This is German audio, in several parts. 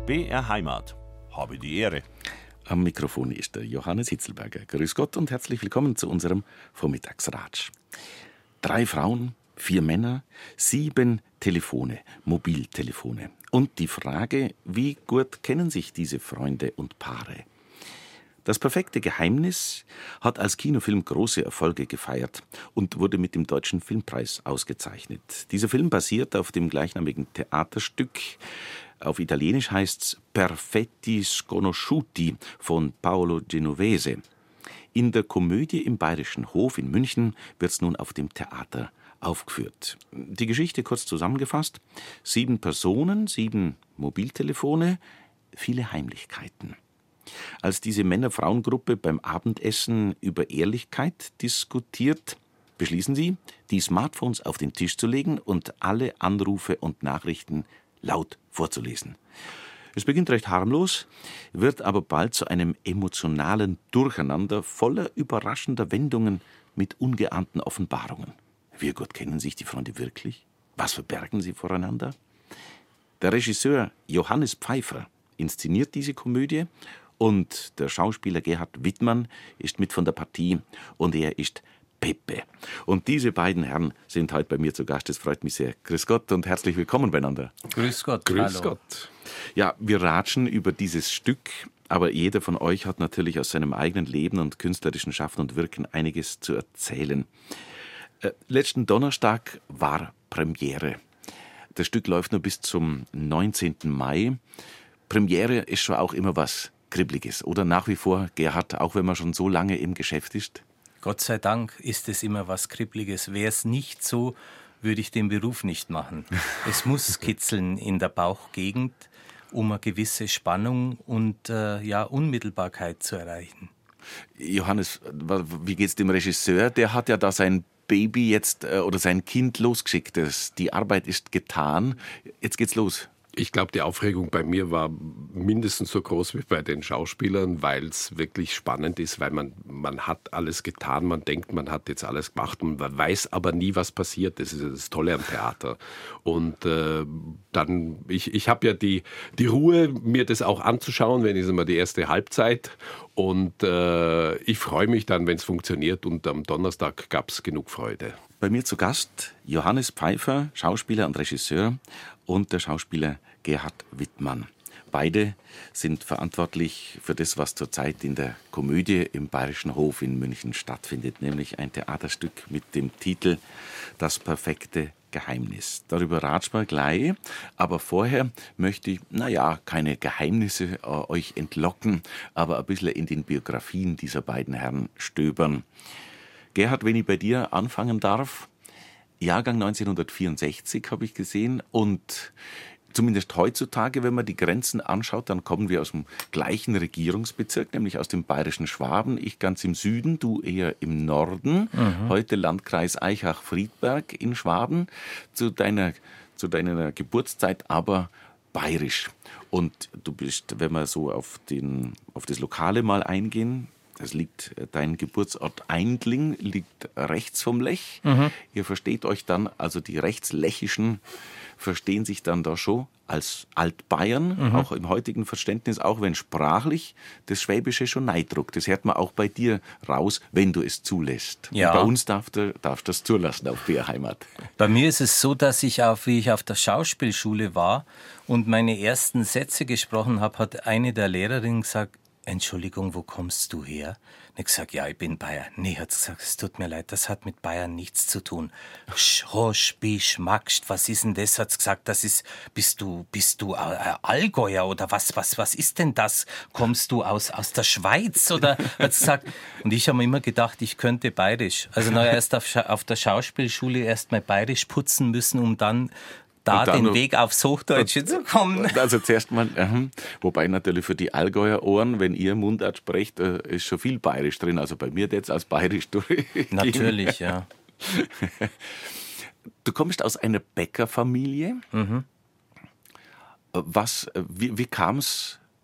BR Heimat. Habe die Ehre. Am Mikrofon ist der Johannes Hitzelberger. Grüß Gott und herzlich willkommen zu unserem Vormittagsratsch. 3 Frauen, 4 Männer, 7 Telefone, Mobiltelefone. Und die Frage, wie gut kennen sich diese Freunde und Paare? Das perfekte Geheimnis hat als Kinofilm große Erfolge gefeiert und wurde mit dem Deutschen Filmpreis ausgezeichnet. Dieser Film basiert auf dem gleichnamigen Theaterstück. Auf Italienisch heißt's Perfetti Sconosciuti von Paolo Genovese. In der Komödie im Bayerischen Hof in München wird's nun auf dem Theater aufgeführt. Die Geschichte kurz zusammengefasst: 7 Personen, 7 Mobiltelefone, viele Heimlichkeiten. Als diese Männer-Frauen-Gruppe beim Abendessen über Ehrlichkeit diskutiert, beschließen sie, die Smartphones auf den Tisch zu legen und alle Anrufe und Nachrichten laut vorzulesen. Es beginnt recht harmlos, wird aber bald zu einem emotionalen Durcheinander voller überraschender Wendungen mit ungeahnten Offenbarungen. Wie gut kennen sich die Freunde wirklich? Was verbergen sie voreinander? Der Regisseur Johannes Pfeiffer inszeniert diese Komödie und der Schauspieler Gerhard Wittmann ist mit von der Partie und er ist Pepe. Und diese beiden Herren sind heute bei mir zu Gast. Das freut mich sehr. Grüß Gott und herzlich willkommen beieinander. Grüß Gott. Grüß Gott. Ja, wir ratschen über dieses Stück, aber jeder von euch hat natürlich aus seinem eigenen Leben und künstlerischen Schaffen und Wirken einiges zu erzählen. Letzten Donnerstag war Premiere. Das Stück läuft nur bis zum 19. Mai. Premiere ist schon auch immer was Kribbeliges, oder nach wie vor, Gerhard, auch wenn man schon so lange im Geschäft ist? Gott sei Dank ist es immer was Kribbeliges. Wäre es nicht so, würde ich den Beruf nicht machen. Es muss kitzeln in der Bauchgegend, um eine gewisse Spannung und Unmittelbarkeit zu erreichen. Johannes, wie geht's dem Regisseur? Der hat ja da sein Baby jetzt oder sein Kind losgeschickt. Die Arbeit ist getan. Jetzt geht's los. Ich glaube, die Aufregung bei mir war mindestens so groß wie bei den Schauspielern, weil es wirklich spannend ist, weil man hat alles getan, man denkt, man hat jetzt alles gemacht, man weiß aber nie, was passiert. Das ist das Tolle am Theater. Und ich habe ja die Ruhe, mir das auch anzuschauen, wenn es immer die erste Halbzeit. Und ich freue mich dann, wenn es funktioniert. Und am Donnerstag gab es genug Freude. Bei mir zu Gast Johannes Pfeiffer, Schauspieler und Regisseur, und der Schauspieler Gerhard Wittmann. Beide sind verantwortlich für das, was zurzeit in der Komödie im Bayerischen Hof in München stattfindet, nämlich ein Theaterstück mit dem Titel Das perfekte Geheimnis. Darüber ratschen wir gleich, aber vorher möchte ich, keine Geheimnisse euch entlocken, aber ein bisschen in den Biografien dieser beiden Herren stöbern. Gerhard, wenn ich bei dir anfangen darf, Jahrgang 1964 habe ich gesehen und zumindest heutzutage, wenn man die Grenzen anschaut, dann kommen wir aus dem gleichen Regierungsbezirk, nämlich aus dem bayerischen Schwaben. Ich ganz im Süden, du eher im Norden. Heute Landkreis Aichach-Friedberg in Schwaben. Zu deiner Geburtszeit aber bayerisch. Und du bist, wenn wir so auf das Lokale mal eingehen, dein Geburtsort Eindling liegt rechts vom Lech. Ihr versteht euch dann, also die Rechtslächischen verstehen sich dann da schon als Altbayern, auch im heutigen Verständnis, auch wenn sprachlich das Schwäbische schon neidruckt. Das hört man auch bei dir raus, wenn du es zulässt. Ja. Und bei uns darfst du das zulassen auf BR Heimat. Bei mir ist es so, dass wie ich auf der Schauspielschule war und meine ersten Sätze gesprochen habe, hat eine der Lehrerinnen gesagt: Entschuldigung, wo kommst du her? Und ich gesagt, ja, ich bin Bayer. Nee, hat gesagt, es tut mir leid, das hat mit Bayern nichts zu tun. Schrosch, bisch, magst, was ist denn das? Hat gesagt, bist du Allgäuer oder was ist denn das? Kommst du aus der Schweiz? Oder hat gesagt, und ich habe mir immer gedacht, ich könnte Bayerisch. Also erst auf der Schauspielschule erst mal Bayerisch putzen müssen, um dann den Weg aufs Hochdeutsche zu kommen. Also zuerst mal, wobei natürlich für die Allgäuer Ohren, wenn ihr Mundart sprecht, ist schon viel Bayerisch drin. Also bei mir jetzt als Bayerisch durchgehen. Natürlich, ja. Du kommst aus einer Bäckerfamilie. Wie kam es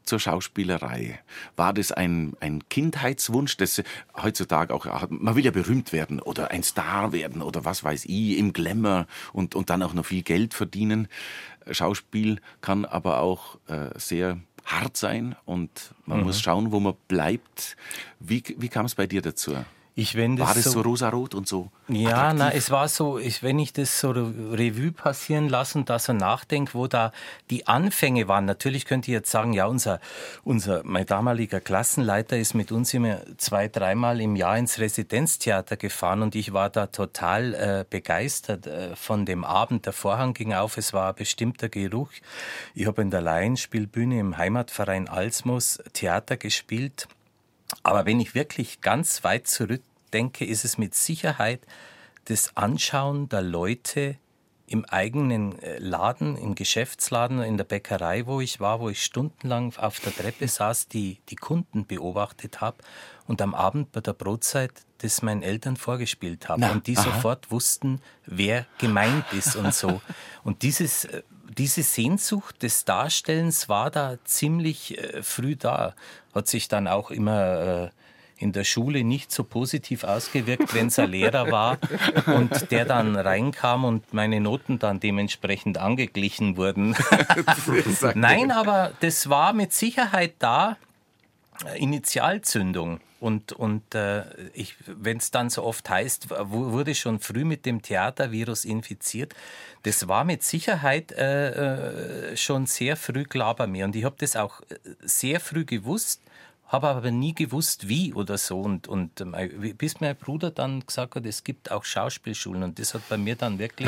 zur Schauspielerei? War das ein Kindheitswunsch, das heutzutage auch, man will ja berühmt werden oder ein Star werden oder was weiß ich, im Glamour und dann auch noch viel Geld verdienen. Schauspiel kann aber auch sehr hart sein und man muss schauen, wo man bleibt. Wie kam es bei dir dazu? War das so rosarot und so Ja, attraktiv? es war so, wenn ich das so Revue passieren lasse und da so nachdenke, wo da die Anfänge waren. Natürlich könnte ich jetzt sagen, ja, mein damaliger Klassenleiter ist mit uns immer 2-3 Mal im Jahr ins Residenztheater gefahren und ich war da total begeistert von dem Abend. Der Vorhang ging auf, es war ein bestimmter Geruch. Ich habe in der Laienspielbühne im Heimatverein Alsmoos Theater gespielt. Aber wenn ich wirklich ganz weit zurückdenke, ist es mit Sicherheit das Anschauen der Leute im eigenen Laden, im Geschäftsladen, in der Bäckerei, wo ich war, wo ich stundenlang auf der Treppe saß, die Kunden beobachtet habe und am Abend bei der Brotzeit das meinen Eltern vorgespielt habe. Und die sofort wussten, wer gemeint ist und so. Und diese Sehnsucht des Darstellens war da ziemlich früh da. Hat sich dann auch immer in der Schule nicht so positiv ausgewirkt, wenn es ein Lehrer war und der dann reinkam und meine Noten dann dementsprechend angeglichen wurden. Nein, aber das war mit Sicherheit da, Initialzündung. Und wenn es dann so oft heißt, wurde schon früh mit dem Theatervirus infiziert, das war mit Sicherheit schon sehr früh klar bei mir. Und ich habe das auch sehr früh gewusst, habe aber nie gewusst, wie oder so. Und bis mein Bruder dann gesagt hat, es gibt auch Schauspielschulen. Und das hat bei mir dann wirklich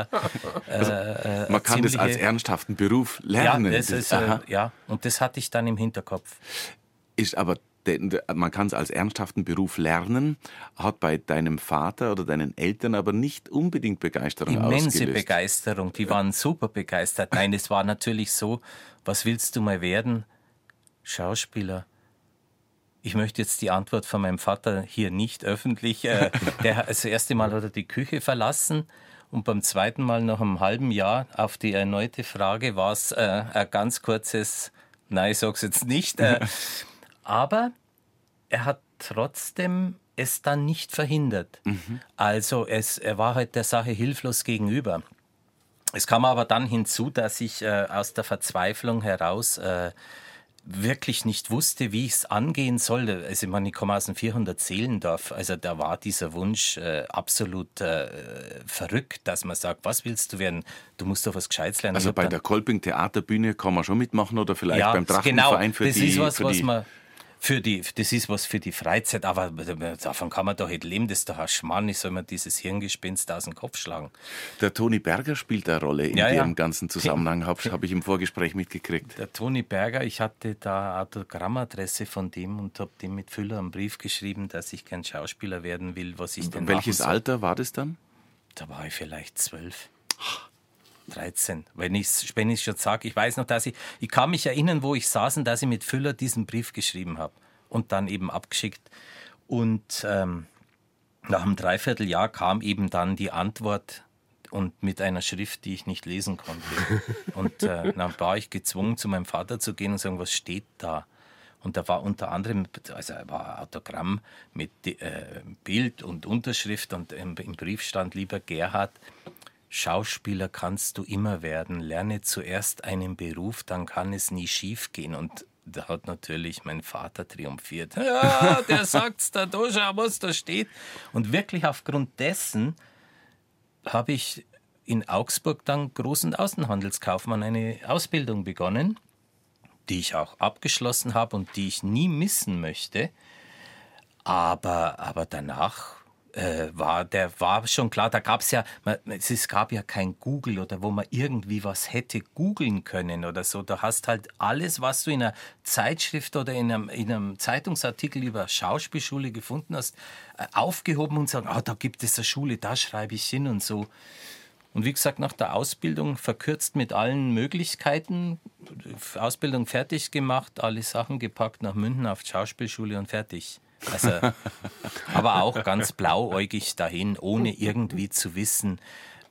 man kann das als ernsthaften Beruf lernen. Ja, und das hatte ich dann im Hinterkopf. Ist aber man kann es als ernsthaften Beruf lernen, hat bei deinem Vater oder deinen Eltern aber nicht unbedingt Begeisterung ausgelöst. Immense Begeisterung, die waren super begeistert. Nein, es war natürlich so, was willst du mal werden? Schauspieler. Ich möchte jetzt die Antwort von meinem Vater hier nicht öffentlich. Das erste Mal hat er die Küche verlassen und beim zweiten Mal nach einem halben Jahr auf die erneute Frage war es ein ganz kurzes, nein, ich sag's jetzt nicht. Aber er hat trotzdem es dann nicht verhindert. Also er war halt der Sache hilflos gegenüber. Es kam aber dann hinzu, dass ich aus der Verzweiflung heraus wirklich nicht wusste, wie ich es angehen soll. Also ich meine, ich komme aus dem 400-Seelendorf, also da war dieser Wunsch absolut verrückt, dass man sagt, was willst du werden? Du musst doch was Gescheites lernen. Also bei der Kolping-Theaterbühne kann man schon mitmachen oder vielleicht beim Drachenverein das ist was für die Freizeit, aber davon kann man doch nicht leben, das ist doch ein Schmarrn, ich soll mir dieses Hirngespinst aus dem Kopf schlagen. Der Toni Berger spielt eine Rolle in dem ganzen Zusammenhang, habe ich im Vorgespräch mitgekriegt. Der Toni Berger, ich hatte da Autogrammadresse von dem und habe dem mit Füller einen Brief geschrieben, dass ich kein Schauspieler werden will, was ich denn Welches Alter war das dann? Da war ich vielleicht 12. 13. Wenn ich schon sage, ich weiß noch, dass ich kann mich erinnern, wo ich saß und dass ich mit Füller diesen Brief geschrieben habe und dann eben abgeschickt. Und nach einem Dreivierteljahr kam eben dann die Antwort und mit einer Schrift, die ich nicht lesen konnte. Und dann war ich gezwungen, zu meinem Vater zu gehen und sagen, was steht da? Und da war unter anderem, also war ein Autogramm mit Bild und Unterschrift und im Brief stand, lieber Gerhard, Schauspieler kannst du immer werden. Lerne zuerst einen Beruf, dann kann es nie schief gehen. Und da hat natürlich mein Vater triumphiert. Ja, der sagt's da, schau, was da steht. Und wirklich aufgrund dessen habe ich in Augsburg dann großen Außenhandelskaufmann eine Ausbildung begonnen, die ich auch abgeschlossen habe und die ich nie missen möchte. Aber danach war schon klar, es gab ja kein Google oder wo man irgendwie was hätte googeln können oder so. Du hast halt alles, was du in einer Zeitschrift oder in einem Zeitungsartikel über Schauspielschule gefunden hast, aufgehoben und sagen, da gibt es eine Schule, da schreibe ich hin und so. Und wie gesagt, nach der Ausbildung verkürzt mit allen Möglichkeiten, Ausbildung fertig gemacht, alle Sachen gepackt, nach München auf die Schauspielschule und fertig. Also, aber auch ganz blauäugig dahin, ohne irgendwie zu wissen,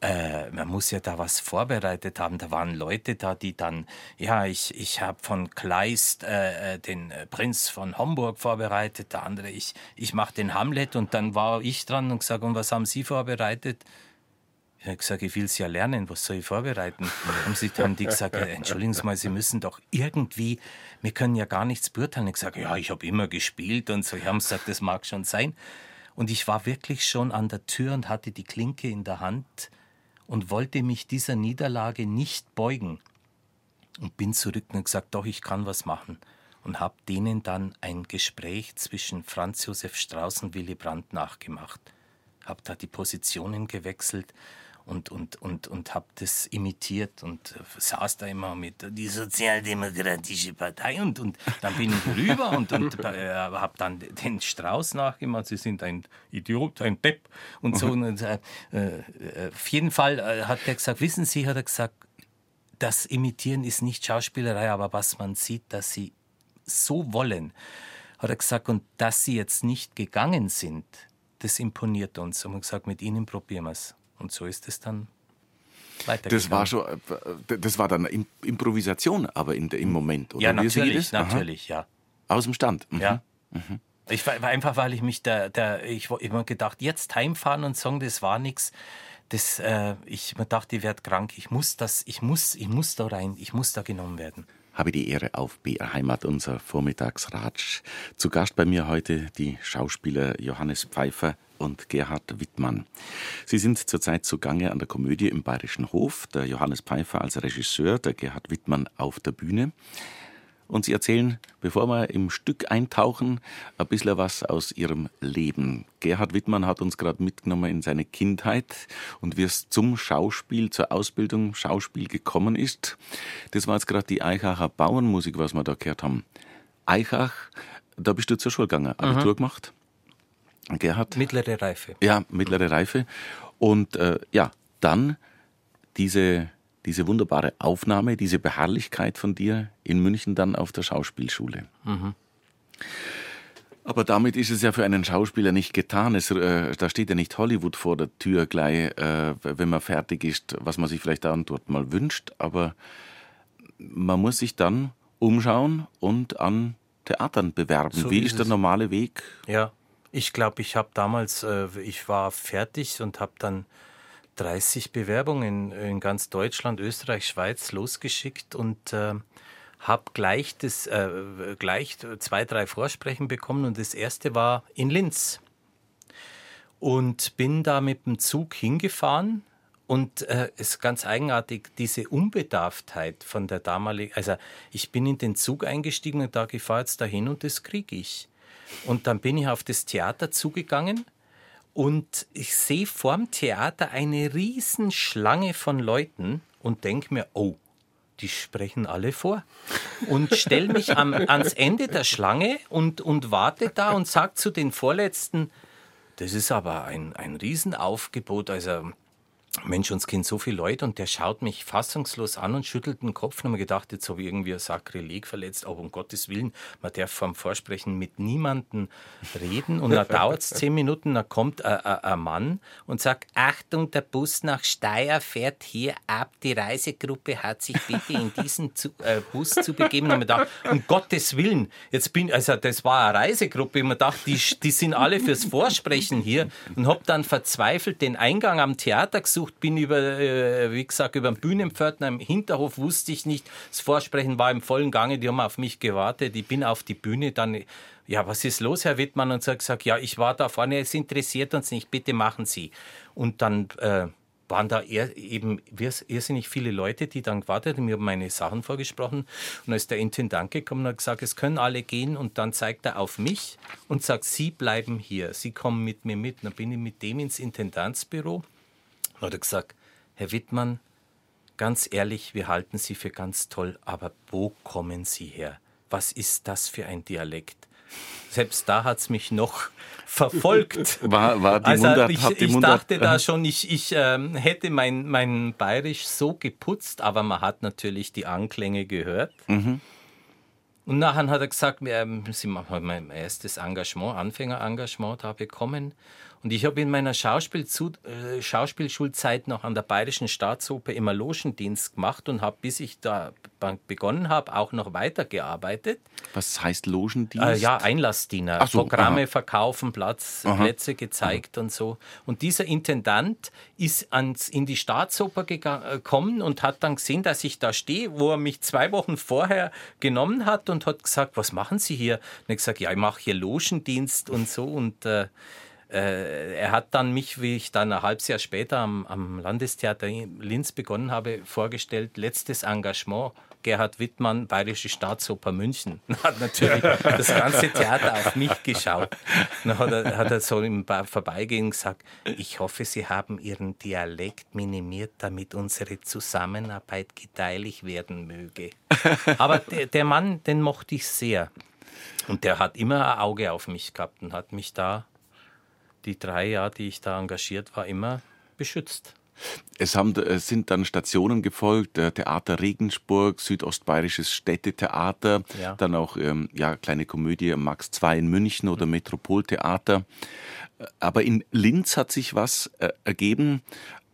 man muss ja da was vorbereitet haben. Da waren Leute da, die dann, ja, ich habe von Kleist den Prinz von Homburg vorbereitet, der andere, ich mache den Hamlet und dann war ich dran und gesagt, und was haben Sie vorbereitet? Ich habe gesagt, ich will es ja lernen, was soll ich vorbereiten? Haben die gesagt, ja, entschuldigen Sie mal, Sie müssen doch irgendwie, wir können ja gar nichts beurteilen. Ich habe gesagt, ja, ich habe immer gespielt und so. Ich habe gesagt, das mag schon sein. Und ich war wirklich schon an der Tür und hatte die Klinke in der Hand und wollte mich dieser Niederlage nicht beugen. Und bin zurück und gesagt, doch, ich kann was machen. Und habe denen dann ein Gespräch zwischen Franz Josef Strauß und Willy Brandt nachgemacht. Habe da die Positionen gewechselt und habe das imitiert und saß da immer mit die Sozialdemokratische Partei und dann bin ich rüber und habe dann den Strauß nachgemacht, Sie sind ein Idiot, ein Depp und so. Und, auf jeden Fall hat er gesagt, wissen Sie, hat er gesagt, das Imitieren ist nicht Schauspielerei, aber was man sieht, dass Sie so wollen, hat er gesagt, und dass Sie jetzt nicht gegangen sind, das imponiert uns. Und wir haben gesagt, mit Ihnen probieren wir es. Und so ist es dann weitergegangen. Das war dann Improvisation, aber im Moment, oder? Ja, natürlich, ja. Aus dem Stand. Ja. Ich war einfach, weil ich mich ich immer gedacht, jetzt heimfahren und sagen, das war nichts. Ich mir dachte, ich werde krank. Ich muss da rein, ich muss da genommen werden. Habe die Ehre auf BR Heimat, unser Vormittagsratsch. Zu Gast bei mir heute die Schauspieler Johannes Pfeiffer und Gerhard Wittmann. Sie sind zurzeit zugange an der Komödie im Bayerischen Hof, der Johannes Pfeiffer als Regisseur, der Gerhard Wittmann auf der Bühne. Und Sie erzählen, bevor wir im Stück eintauchen, ein bisschen was aus Ihrem Leben. Gerhard Wittmann hat uns gerade mitgenommen in seine Kindheit und wie es zum Schauspiel, zur Ausbildung Schauspiel gekommen ist. Das war jetzt gerade die Aichacher Bauernmusik, was wir da gehört haben. Aichach, da bist du zur Schule gegangen, Abitur gemacht. Gerhard? Mittlere Reife. Ja, mittlere Reife. Und dann diese wunderbare Aufnahme, diese Beharrlichkeit von dir in München dann auf der Schauspielschule. Aber damit ist es ja für einen Schauspieler nicht getan. Da steht ja nicht Hollywood vor der Tür gleich, wenn man fertig ist, was man sich vielleicht dann dort mal wünscht. Aber man muss sich dann umschauen und an Theatern bewerben. So Wie ist der normale Weg? Ja, ich glaube, ich habe damals, ich war fertig und habe dann 30 Bewerbungen in ganz Deutschland, Österreich, Schweiz losgeschickt und habe gleich 2, 3 Vorsprechen bekommen und das erste war in Linz. Und bin da mit dem Zug hingefahren und es ist ganz eigenartig, diese Unbedarftheit von der damaligen, also ich bin in den Zug eingestiegen und da ich fahre jetzt dahin und das kriege ich. Und dann bin ich auf das Theater zugegangen. Und ich sehe vorm Theater eine Riesenschlange von Leuten und denke mir, oh, die sprechen alle vor. Und stelle mich ans Ende der Schlange und warte da und sage zu den Vorletzten, das ist aber ein Riesenaufgebot, also Mensch, uns kennen so viele Leute und der schaut mich fassungslos an und schüttelt den Kopf und habe mir gedacht, jetzt habe ich irgendwie ein Sakrileg verletzt, aber um Gottes Willen, man darf vorm Vorsprechen mit niemandem reden und dann dauert es 10 Minuten, dann kommt ein Mann und sagt, Achtung, der Bus nach Steyr fährt hier ab, die Reisegruppe hat sich bitte in diesen Bus zu begeben. Und ich gedacht, um Gottes Willen, das war eine Reisegruppe, und ich dachte, die sind alle fürs Vorsprechen hier und habe dann verzweifelt den Eingang am Theater gesucht, bin über den Bühnenpförtner im Hinterhof, wusste ich nicht. Das Vorsprechen war im vollen Gange, die haben auf mich gewartet. Ich bin auf die Bühne, dann, ja, was ist los, Herr Wittmann? Und so gesagt, ja, ich war da vorne, es interessiert uns nicht, bitte machen Sie. Und dann waren da eben irrsinnig viele Leute, die dann gewartet haben. Mir haben meine Sachen vorgesprochen. Und dann ist der Intendant gekommen und hat gesagt, es können alle gehen. Und dann zeigt er auf mich und sagt, Sie bleiben hier, Sie kommen mit mir mit. Und dann bin ich mit dem ins Intendantsbüro. Und hat er gesagt, Herr Wittmann, ganz ehrlich, wir halten Sie für ganz toll, aber wo kommen Sie her? Was ist das für ein Dialekt? Selbst da hat es mich noch verfolgt. War die Mundart, ich dachte da schon, ich hätte mein Bayerisch so geputzt, aber man hat natürlich die Anklänge gehört. Und nachher hat er gesagt, Sie machen mein erstes Engagement, Anfängerengagement da bekommen. Und ich habe in meiner Schauspielschulzeit noch an der Bayerischen Staatsoper immer Logendienst gemacht und habe, bis ich da begonnen habe, auch noch weitergearbeitet. Was heißt Logendienst? Ja, Einlassdiener. So, Programme verkaufen, Plätze gezeigt und so. Und dieser Intendant ist in die Staatsoper gekommen und hat dann gesehen, dass ich da stehe, wo er mich 2 Wochen vorher genommen hat und hat gesagt, was machen Sie hier? Und ich habe gesagt, ja, ich mache hier Logendienst und so. Und er hat dann mich, wie ich dann ein halbes Jahr später am Landestheater in Linz begonnen habe, vorgestellt, letztes Engagement, Gerhard Wittmann, Bayerische Staatsoper München. Hat natürlich das ganze Theater auf mich geschaut. Dann hat er so im Vorbeigehen gesagt, ich hoffe, Sie haben Ihren Dialekt minimiert, damit unsere Zusammenarbeit gedeihlich werden möge. Aber der Mann, den mochte ich sehr. Und der hat immer ein Auge auf mich gehabt und hat mich da die 3 Jahre, die ich da engagiert war, immer beschützt. Es sind dann Stationen gefolgt, Theater Regensburg, Südostbayerisches Städtetheater, Ja. dann auch kleine Komödie Max II in München oder Metropoltheater. Aber in Linz hat sich was ergeben,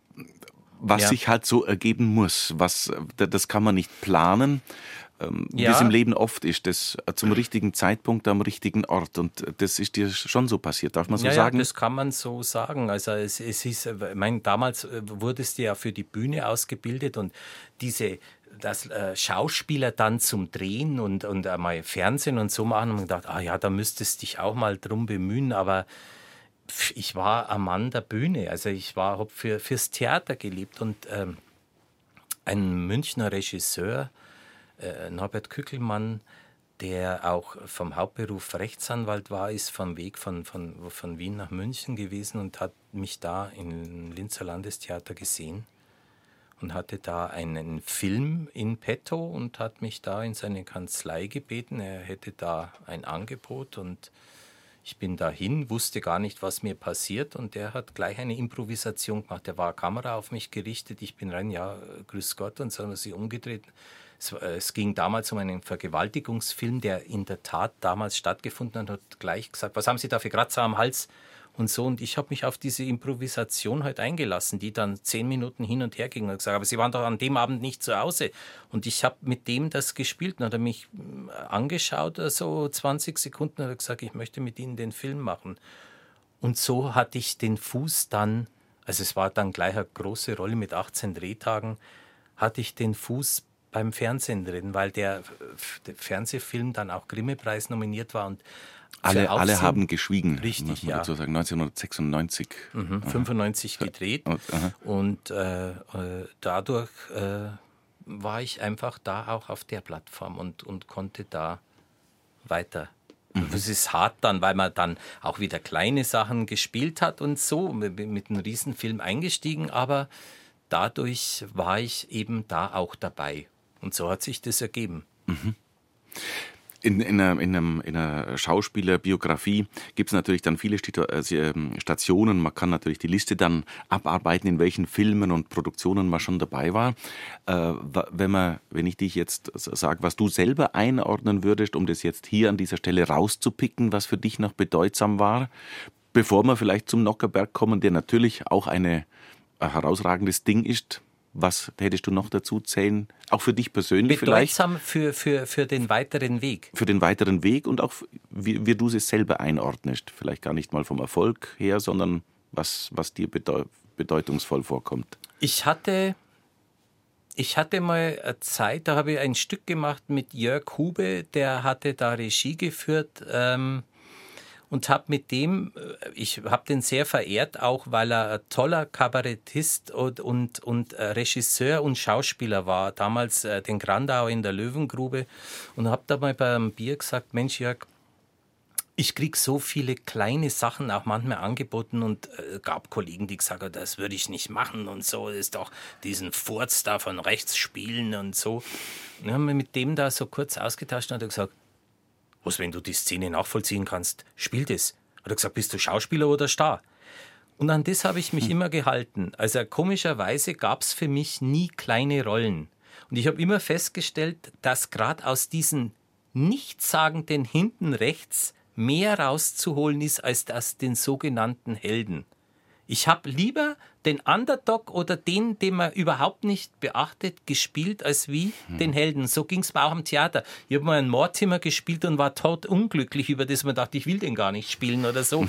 was sich halt so ergeben muss. Das kann man nicht planen. Wie es im Leben oft ist, das zum richtigen Zeitpunkt am richtigen Ort. Und das ist dir schon so passiert, darf man so sagen? Ja, das kann man so sagen. Also es ist, damals wurdest du ja für die Bühne ausgebildet und das Schauspieler dann zum Drehen und einmal Fernsehen und so machen, und gedacht, da müsstest du dich auch mal drum bemühen, aber ich war ein Mann der Bühne, also ich habe fürs Theater gelebt und ein Münchner Regisseur, Norbert Kückelmann, der auch vom Hauptberuf Rechtsanwalt war, ist vom Weg von Wien nach München gewesen und hat mich da im Linzer Landestheater gesehen und hatte da einen Film in petto und hat mich da in seine Kanzlei gebeten. Er hätte da ein Angebot und ich bin dahin, wusste gar nicht, was mir passiert und der hat gleich eine Improvisation gemacht. Der war Kamera auf mich gerichtet, ich bin rein, ja, grüß Gott, und so haben wir sie umgedreht. Es ging damals um einen Vergewaltigungsfilm, der in der Tat damals stattgefunden hat, hat gleich gesagt, was haben Sie da für Kratzer am Hals und so. Und ich habe mich auf diese Improvisation halt eingelassen, die dann 10 Minuten hin und her ging und gesagt, aber Sie waren doch an dem Abend nicht zu Hause. Und ich habe mit dem das gespielt und hat er mich angeschaut, so 20 Sekunden, und hat gesagt, ich möchte mit Ihnen den Film machen. Und so hatte ich den Fuß dann, also es war dann gleich eine große Rolle mit 18 Drehtagen, hatte ich den Fuß beim Fernsehen drin, weil der Fernsehfilm dann auch Grimme-Preis nominiert war. Und alle haben geschwiegen, richtig, muss man dazu sagen, 1996. 95 gedreht. Und dadurch war ich einfach da auch auf der Plattform und konnte da weiter. Das ist hart dann, weil man dann auch wieder kleine Sachen gespielt hat und so, mit einem Riesenfilm eingestiegen, aber dadurch war ich eben da auch dabei. Und so hat sich das ergeben. In einer Schauspielerbiografie gibt es natürlich dann viele Stationen. Man kann natürlich die Liste dann abarbeiten, in welchen Filmen und Produktionen man schon dabei war. Wenn ich dich jetzt sage, was du selber einordnen würdest, um das jetzt hier an dieser Stelle rauszupicken, was für dich noch bedeutsam war, bevor wir vielleicht zum Nockherberg kommen, der natürlich auch ein herausragendes Ding ist. Was hättest du noch dazu zählen? Auch für dich persönlich bedeutsam vielleicht? Für den weiteren Weg. Für den weiteren Weg und auch, wie du es selber einordnest. Vielleicht gar nicht mal vom Erfolg her, sondern was dir bedeutungsvoll vorkommt. Ich hatte mal eine Zeit, da habe ich ein Stück gemacht mit Jörg Hube, der hatte da Regie geführt, und habe mit dem, ich habe den sehr verehrt, auch weil er ein toller Kabarettist und Regisseur und Schauspieler war, damals den Grandau in der Löwengrube, und habe da mal beim Bier gesagt, Mensch Jörg, ich kriege so viele kleine Sachen auch manchmal angeboten und gab Kollegen, die gesagt haben, das würde ich nicht machen und so, das ist doch diesen Furz da von rechts spielen und so. Und dann haben wir mit dem da so kurz ausgetauscht und hat er gesagt, wenn du die Szene nachvollziehen kannst, spiel das. Hat er gesagt, bist du Schauspieler oder Star? Und an das habe ich mich immer gehalten. Also komischerweise gab es für mich nie kleine Rollen. Und ich habe immer festgestellt, dass gerade aus diesen nichtssagenden hinten rechts mehr rauszuholen ist als aus den sogenannten Helden. Ich habe lieber den Underdog oder den man überhaupt nicht beachtet, gespielt, als wie den Helden. So ging es mir auch am Theater. Ich habe mal einen Mortimer gespielt und war totunglücklich über das. Man dachte, ich will den gar nicht spielen oder so.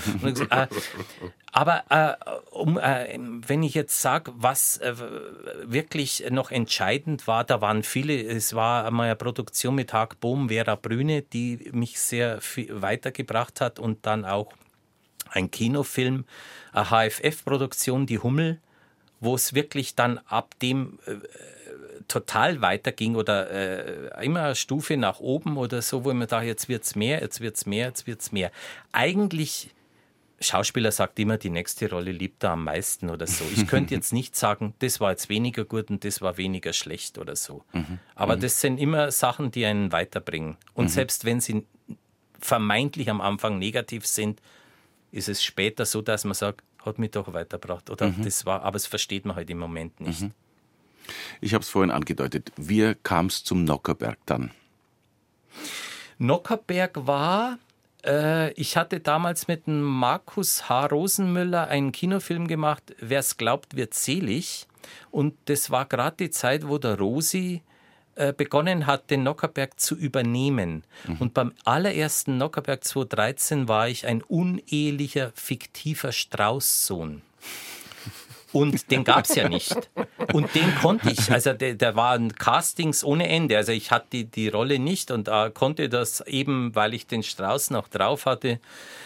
Wenn ich jetzt sage, was wirklich noch entscheidend war, da waren viele, es war einmal eine Produktion mit Haag Bohm, Vera Brüne, die mich sehr viel weitergebracht hat, und dann auch ein Kinofilm, eine HFF-Produktion, Die Hummel, wo es wirklich dann ab dem total weiterging oder immer eine Stufe nach oben oder so, wo ich mir dachte, jetzt wird's mehr, jetzt wird's mehr, jetzt wird's mehr. Eigentlich, Schauspieler sagt immer, die nächste Rolle liebt er am meisten oder so. Ich könnte jetzt nicht sagen, das war jetzt weniger gut und das war weniger schlecht oder so. Aber das sind immer Sachen, die einen weiterbringen. Und selbst wenn sie vermeintlich am Anfang negativ sind, ist es später so, dass man sagt, hat mich doch weitergebracht. Oder das war, aber es versteht man halt im Moment nicht. Ich habe es vorhin angedeutet. Wie kam es zum Nockherberg dann? Nockherberg war, ich hatte damals mit dem Markus H. Rosenmüller einen Kinofilm gemacht, Wer's glaubt, wird selig. Und das war gerade die Zeit, wo der Rosi begonnen hat, den Nockherberg zu übernehmen. Und beim allerersten Nockherberg 2013 war ich ein unehelicher, fiktiver Straußsohn. Und den gab es ja nicht. Und den konnte ich, also der waren Castings ohne Ende. Also ich hatte die Rolle nicht und konnte das eben, weil ich den Strauß noch drauf hatte,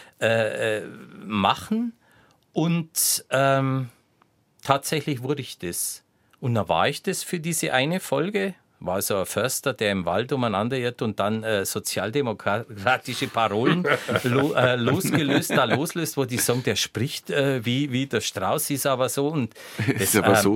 machen. Und tatsächlich wurde ich das. Und dann war ich das für diese eine Folge. War so ein Förster, der im Wald umeinander irrt und dann sozialdemokratische Parolen loslöst, wo die sagen, der spricht wie der Strauß, ist aber so. Und das, ist aber so.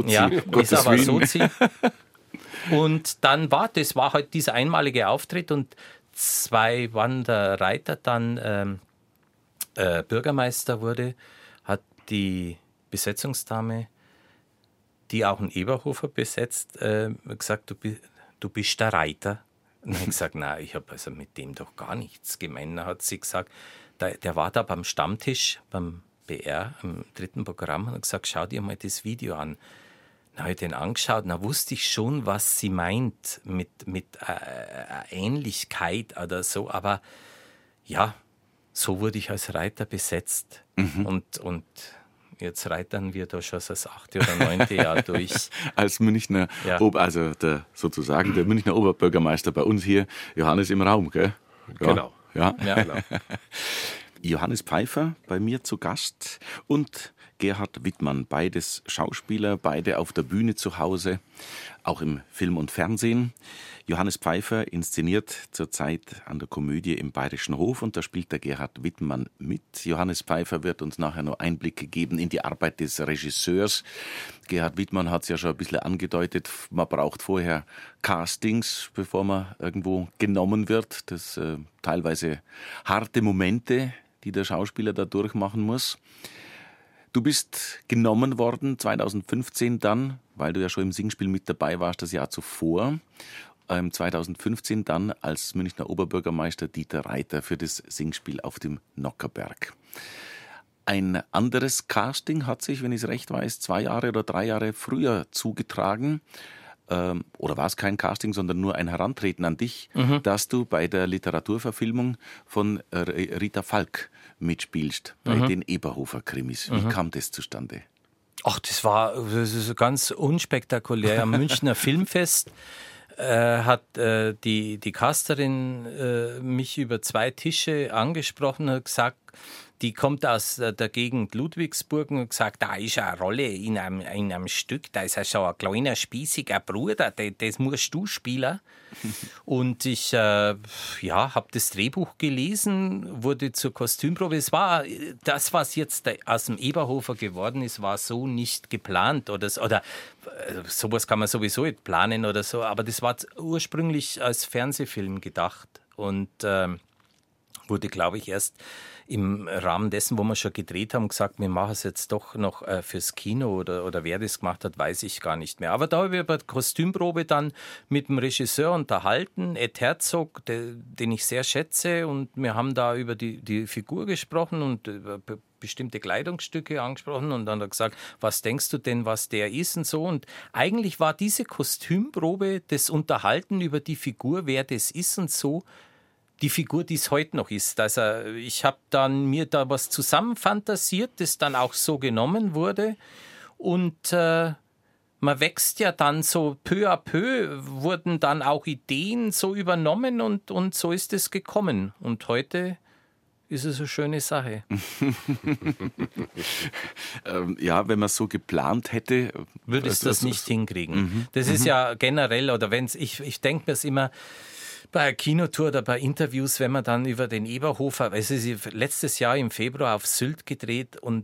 Und dann war halt dieser einmalige Auftritt, und wann der Reiter dann Bürgermeister wurde, hat die Besetzungsdame, die auch einen Eberhofer besetzt, gesagt, du bist der Reiter. Und dann habe ich gesagt, nein, ich habe also mit dem doch gar nichts gemeint. Dann hat sie gesagt, der war da beim Stammtisch, beim BR, im 3. Programm, und hat gesagt, schau dir mal das Video an. Dann habe ich den angeschaut, dann wusste ich schon, was sie meint mit Ähnlichkeit oder so. Aber ja, so wurde ich als Reiter besetzt. Und jetzt reitern wir da schon das 8. oder 9. Jahr durch. Als Münchner, Ja. also der Münchner Oberbürgermeister bei uns hier, Johannes im Raum, gell? Ja. Genau. Ja. Ja. Genau. Johannes Pfeiffer bei mir zu Gast und Gerhard Wittmann, beides Schauspieler, beide auf der Bühne zu Hause, auch im Film und Fernsehen. Johannes Pfeiffer inszeniert zurzeit an der Komödie im Bayerischen Hof und da spielt der Gerhard Wittmann mit. Johannes Pfeiffer wird uns nachher noch Einblicke geben in die Arbeit des Regisseurs. Gerhard Wittmann hat es ja schon ein bisschen angedeutet, man braucht vorher Castings, bevor man irgendwo genommen wird. Das teilweise harte Momente, die der Schauspieler da durchmachen muss. Du bist genommen worden 2015 dann, weil du ja schon im Singspiel mit dabei warst, das Jahr zuvor. 2015 dann als Münchner Oberbürgermeister Dieter Reiter für das Singspiel auf dem Nockherberg. Ein anderes Casting hat sich, wenn ich es recht weiß, 2 Jahre oder 3 Jahre früher zugetragen. Oder war es kein Casting, sondern nur ein Herantreten an dich, dass du bei der Literaturverfilmung von Rita Falk mitspielst, bei den Eberhofer-Krimis. Wie kam das zustande? Ach, das ist ganz unspektakulär. Am Münchner Filmfest hat die Casterin mich über 2 Tische angesprochen und hat gesagt, die kommt aus der Gegend Ludwigsburg und hat gesagt, da ist eine Rolle in einem Stück, da ist ja schon ein kleiner, spießiger Bruder, das musst du spielen. Und ich habe das Drehbuch gelesen, wurde zur Kostümprobe. Es war das, was jetzt aus dem Eberhofer geworden ist, war so nicht geplant oder sowas kann man sowieso nicht planen oder so, aber das war ursprünglich als Fernsehfilm gedacht und wurde, glaube ich, erst im Rahmen dessen, wo wir schon gedreht haben, gesagt, wir machen es jetzt doch noch fürs Kino oder wer das gemacht hat, weiß ich gar nicht mehr. Aber da habe ich bei der Kostümprobe dann mit dem Regisseur unterhalten, Ed Herzog, den ich sehr schätze, und wir haben da über die Figur gesprochen und über bestimmte Kleidungsstücke angesprochen, und dann hat er gesagt, was denkst du denn, was der ist und so. Und eigentlich war diese Kostümprobe, das Unterhalten über die Figur, wer das ist und so, die Figur, die es heute noch ist. Also ich habe dann mir da was zusammenfantasiert, das dann auch so genommen wurde, und man wächst ja dann so peu à peu, wurden dann auch Ideen so übernommen, und so ist es gekommen. Und heute ist es eine schöne Sache. Ja, wenn man es so geplant hätte, würde es das nicht hinkriegen. Das ist ja generell, oder wenn es, ich denke mir es immer, bei einer Kinotour oder bei Interviews, wenn man dann über den Eberhofer, es ist letztes Jahr im Februar auf Sylt gedreht und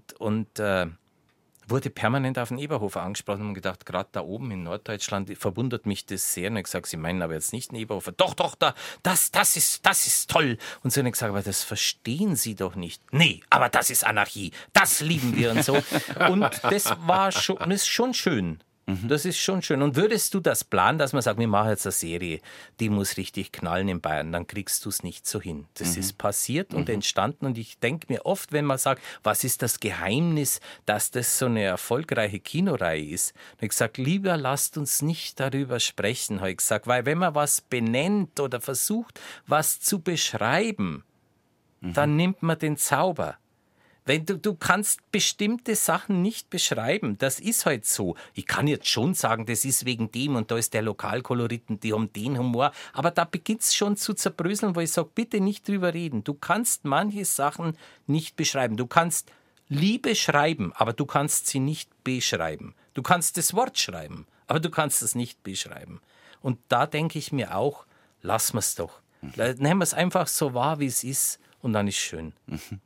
wurde permanent auf den Eberhofer angesprochen und gedacht, gerade da oben in Norddeutschland verwundert mich das sehr. Und ich gesagt, Sie meinen aber jetzt nicht den Eberhofer. Doch, das ist toll. Und so habe ich gesagt, aber das verstehen Sie doch nicht. Nee, aber das ist Anarchie. Das lieben wir und so. Und das ist schon schön. Das ist schon schön. Und würdest du das planen, dass man sagt, wir machen jetzt eine Serie, die muss richtig knallen in Bayern, dann kriegst du es nicht so hin. Das ist passiert und entstanden, und ich denke mir oft, wenn man sagt, was ist das Geheimnis, dass das so eine erfolgreiche Kinoreihe ist, dann habe ich gesagt, lieber lasst uns nicht darüber sprechen, habe ich gesagt, weil wenn man was benennt oder versucht, was zu beschreiben, dann nimmt man den Zauber. Wenn du kannst bestimmte Sachen nicht beschreiben. Das ist halt so. Ich kann jetzt schon sagen, das ist wegen dem und da ist der Lokalkolorit und die haben den Humor. Aber da beginnt es schon zu zerbröseln, wo ich sage, bitte nicht drüber reden. Du kannst manche Sachen nicht beschreiben. Du kannst Liebe schreiben, aber du kannst sie nicht beschreiben. Du kannst das Wort schreiben, aber du kannst es nicht beschreiben. Und da denke ich mir auch, lassen wir es doch. Nehmen wir es einfach so wahr, wie es ist, und dann ist schön.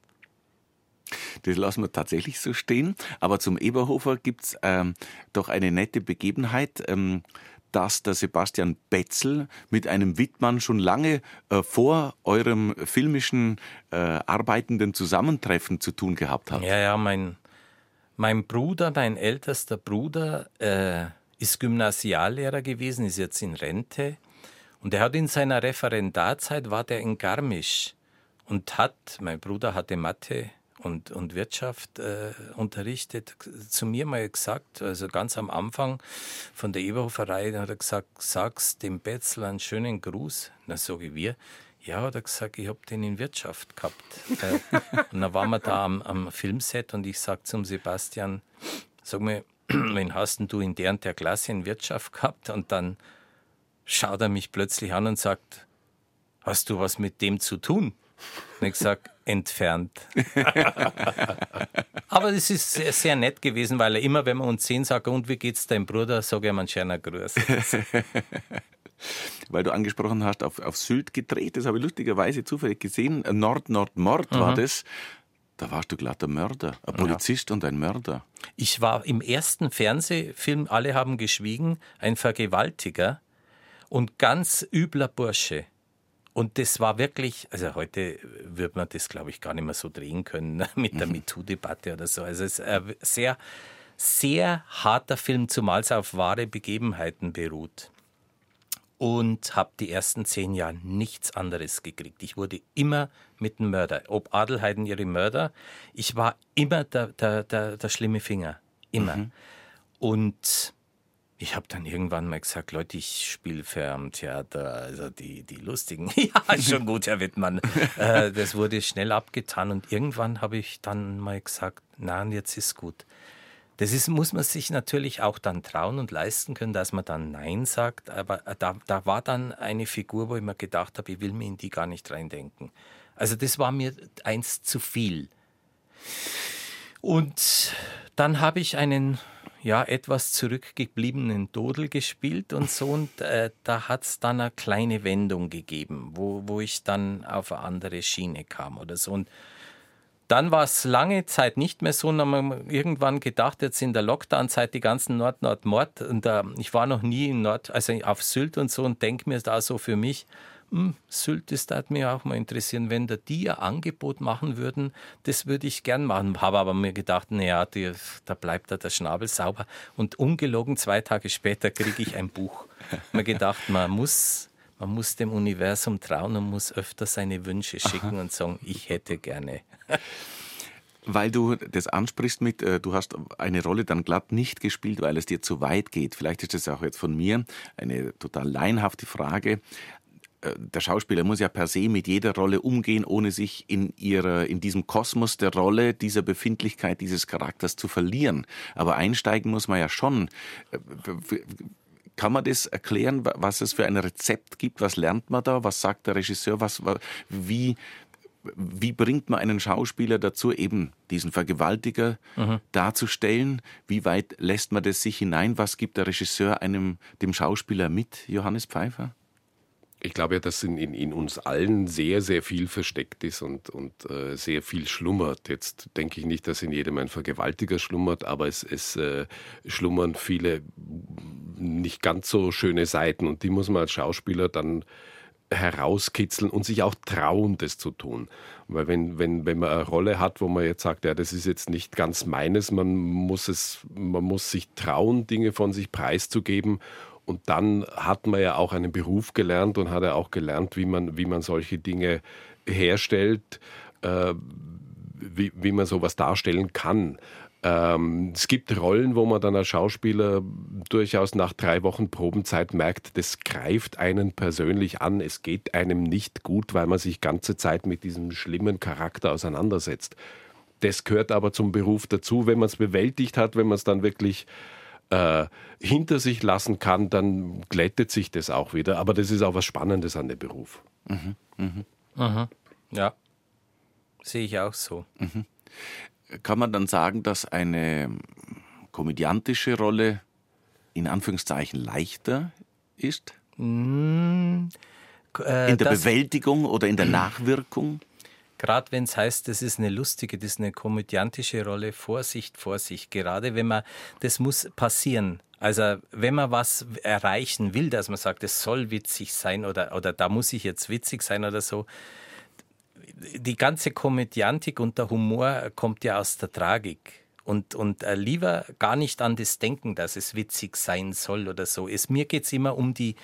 Das lassen wir tatsächlich so stehen. Aber zum Eberhofer gibt es doch eine nette Begebenheit, dass der Sebastian Betzel mit einem Wittmann schon lange vor eurem filmischen arbeitenden Zusammentreffen zu tun gehabt hat. Ja, mein Bruder, mein ältester Bruder, ist Gymnasiallehrer gewesen, ist jetzt in Rente. Und er hat in seiner Referendarzeit, war der in Garmisch und mein Bruder hatte Mathe und Wirtschaft unterrichtet, zu mir mal gesagt, also ganz am Anfang von der Eberhoferei, hat er gesagt, sag's dem Betzel einen schönen Gruß. Na, sage ich, wir. Ja, hat er gesagt, ich habe den in Wirtschaft gehabt. Und dann waren wir da am Filmset und ich sage zum Sebastian, sag mal, wen hast denn du in der und der Klasse in Wirtschaft gehabt? Und dann schaut er mich plötzlich an und sagt, hast du was mit dem zu tun? Und ich sage, entfernt. Aber das ist sehr, sehr nett gewesen, weil er immer, wenn wir uns sehen, sagt, und wie geht's deinem Bruder, sage ich ihm einen schönen Gruß. Weil du angesprochen hast, auf Sylt gedreht, das habe ich lustigerweise zufällig gesehen, Mord war das. Da warst du glatt ein Mörder, ein Polizist und ein Mörder. Ich war im ersten Fernsehfilm, alle haben geschwiegen, ein Vergewaltiger und ganz übler Bursche. Und das war wirklich, also heute würde man das, glaube ich, gar nicht mehr so drehen können mit der MeToo-Debatte oder so. Also es ist ein sehr, sehr harter Film, zumal es auf wahre Begebenheiten beruht. Und habe die ersten 10 Jahre nichts anderes gekriegt. Ich wurde immer mit dem Mörder. Ob Adelheiden ihre Mörder, ich war immer der schlimme Finger. Immer. Und ich habe dann irgendwann mal gesagt, Leute, ich spiele für am Theater, also die Lustigen. Ja, schon gut, Herr Wittmann. Das wurde schnell abgetan und irgendwann habe ich dann mal gesagt, nein, jetzt ist gut. Muss man sich natürlich auch dann trauen und leisten können, dass man dann Nein sagt. Aber da war dann eine Figur, wo ich mir gedacht habe, ich will mir in die gar nicht reindenken. Also das war mir eins zu viel. Und dann habe ich einen etwas zurückgebliebenen Dodel gespielt und so. Und da hat es dann eine kleine Wendung gegeben, wo ich dann auf eine andere Schiene kam oder so. Und dann war es lange Zeit nicht mehr so, und dann haben wir irgendwann gedacht, jetzt in der Lockdown-Zeit die ganzen Nord-Nord-Mord, und ich war noch nie also auf Sylt und so, und denke mir da so für mich, Sylt, das würde mich auch mal interessieren, wenn die ein Angebot machen würden, das würde ich gern machen. Habe aber mir gedacht, naja, da bleibt der Schnabel sauber. Und ungelogen 2 Tage später kriege ich ein Buch. Mir gedacht, man muss dem Universum trauen und muss öfter seine Wünsche schicken und sagen, ich hätte gerne. Weil du das ansprichst mit, du hast eine Rolle dann glatt nicht gespielt, weil es dir zu weit geht. Vielleicht ist das auch jetzt von mir eine total laienhafte Frage. Der Schauspieler muss ja per se mit jeder Rolle umgehen, ohne sich in diesem Kosmos der Rolle, dieser Befindlichkeit, dieses Charakters zu verlieren. Aber einsteigen muss man ja schon. Kann man das erklären, was es für ein Rezept gibt? Was lernt man da? Was sagt der Regisseur? Wie bringt man einen Schauspieler dazu, eben diesen Vergewaltiger darzustellen? Wie weit lässt man das sich hinein? Was gibt der Regisseur dem Schauspieler mit, Johannes Pfeiffer? Ich glaube ja, dass in uns allen sehr, sehr viel versteckt ist und sehr viel schlummert. Jetzt denke ich nicht, dass in jedem ein Vergewaltiger schlummert, aber es schlummern viele nicht ganz so schöne Seiten und die muss man als Schauspieler dann herauskitzeln und sich auch trauen, das zu tun. Weil wenn man eine Rolle hat, wo man jetzt sagt, ja, das ist jetzt nicht ganz meines, man muss sich trauen, Dinge von sich preiszugeben. Und dann hat man ja auch einen Beruf gelernt und hat ja auch gelernt, wie man solche Dinge herstellt, wie man sowas darstellen kann. Es gibt Rollen, wo man dann als Schauspieler durchaus nach 3 Wochen Probenzeit merkt, das greift einen persönlich an, es geht einem nicht gut, weil man sich ganze Zeit mit diesem schlimmen Charakter auseinandersetzt. Das gehört aber zum Beruf dazu, wenn man es bewältigt hat, wenn man es dann wirklich hinter sich lassen kann, dann glättet sich das auch wieder. Aber das ist auch was Spannendes an dem Beruf. Ja, sehe ich auch so. Kann man dann sagen, dass eine komödiantische Rolle in Anführungszeichen leichter ist? In der Bewältigung oder in der Nachwirkung? Gerade wenn es heißt, das ist eine komödiantische Rolle, Vorsicht. Gerade wenn das muss passieren. Also wenn man was erreichen will, dass man sagt, es soll witzig sein oder da muss ich jetzt witzig sein oder so. Die ganze Komödiantik und der Humor kommt ja aus der Tragik. Und lieber gar nicht an das Denken, dass es witzig sein soll oder so. Mir geht es immer um die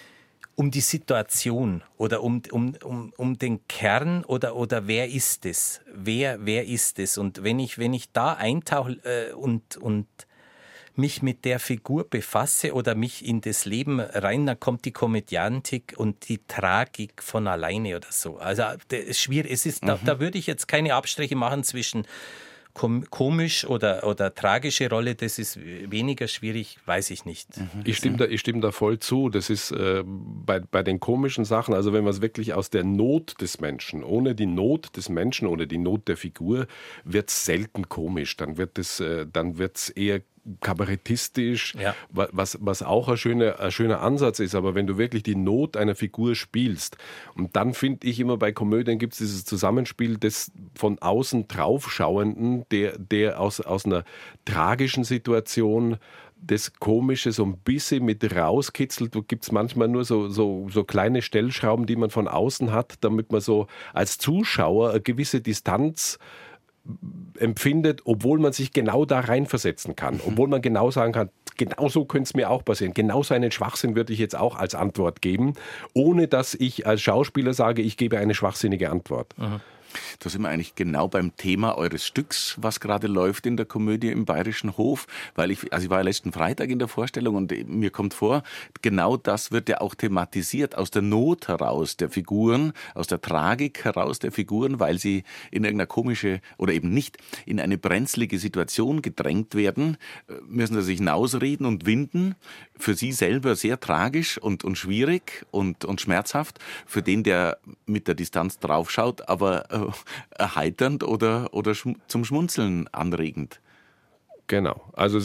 Situation oder um den Kern oder wer ist es? Wer ist es? Und wenn ich da eintauche und mich mit der Figur befasse oder mich in das Leben rein, dann kommt die Komödiantik und die Tragik von alleine oder so. Also das ist schwierig. Da würde ich jetzt keine Abstriche machen zwischen komisch oder tragische Rolle, das ist weniger schwierig, weiß ich nicht. Ich stimme da voll zu. Das ist bei den komischen Sachen, also wenn man es wirklich aus der Not des Menschen, ohne die Not des Menschen oder die Not der Figur, wird es selten komisch. Dann wird es eher kabarettistisch, ja. was auch ein schöner Ansatz ist. Aber wenn du wirklich die Not einer Figur spielst, und dann finde ich immer bei Komödien gibt es dieses Zusammenspiel des von außen draufschauenden, der aus einer tragischen Situation das Komische so ein bisschen mit rauskitzelt. Da gibt es manchmal nur so kleine Stellschrauben, die man von außen hat, damit man so als Zuschauer eine gewisse Distanz empfindet, obwohl man sich genau da reinversetzen kann. Obwohl man genau sagen kann, genau so könnte es mir auch passieren. Genau so einen Schwachsinn würde ich jetzt auch als Antwort geben, ohne dass ich als Schauspieler sage, ich gebe eine schwachsinnige Antwort. Da sind wir eigentlich genau beim Thema eures Stücks, was gerade läuft in der Komödie im Bayerischen Hof, weil ich war ja letzten Freitag in der Vorstellung und mir kommt vor, genau das wird ja auch thematisiert, aus der Not heraus der Figuren, aus der Tragik heraus der Figuren, weil sie in irgendeine komische oder eben nicht in eine brenzlige Situation gedrängt werden, müssen sie sich hinausreden und winden, für sie selber sehr tragisch und schwierig und schmerzhaft, für den, der mit der Distanz draufschaut, aber erheiternd oder zum Schmunzeln anregend. Genau, also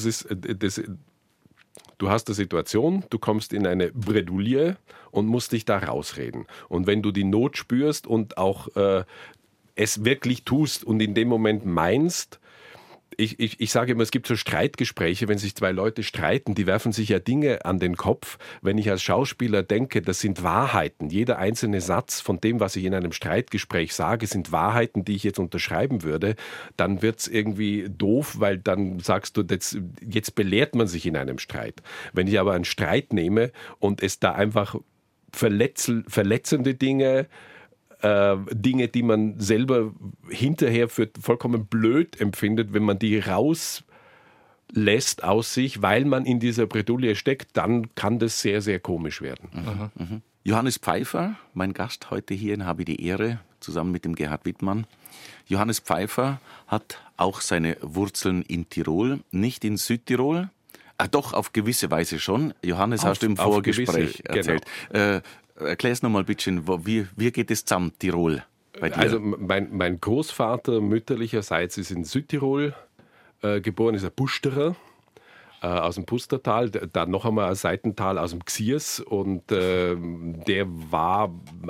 du hast eine Situation, du kommst in eine Bredouille und musst dich da rausreden. Und wenn du die Not spürst und auch es wirklich tust und in dem Moment meinst, Ich sage immer, es gibt so Streitgespräche, wenn sich zwei Leute streiten, die werfen sich ja Dinge an den Kopf. Wenn ich als Schauspieler denke, das sind Wahrheiten. Jeder einzelne Satz von dem, was ich in einem Streitgespräch sage, sind Wahrheiten, die ich jetzt unterschreiben würde. Dann wird es irgendwie doof, weil dann sagst du, jetzt belehrt man sich in einem Streit. Wenn ich aber einen Streit nehme und es da einfach verletzende Dinge, die man selber hinterher für vollkommen blöd empfindet, wenn man die rauslässt aus sich, weil man in dieser Bredouille steckt, dann kann das sehr, sehr komisch werden. Johannes Pfeiffer, mein Gast heute hier in Habe die Ehre, zusammen mit dem Gerhard Wittmann. Johannes Pfeiffer hat auch seine Wurzeln in Tirol, nicht in Südtirol. Doch, auf gewisse Weise schon. Johannes, hast du im Vorgespräch erzählt. Genau. Erklär es nochmal ein bisschen, wie geht es zusammen, Tirol, bei dir? Also mein Großvater mütterlicherseits ist in Südtirol geboren, ist ein Pusterer aus dem Pustertal, dann noch einmal ein Seitental aus dem Gsiers und der war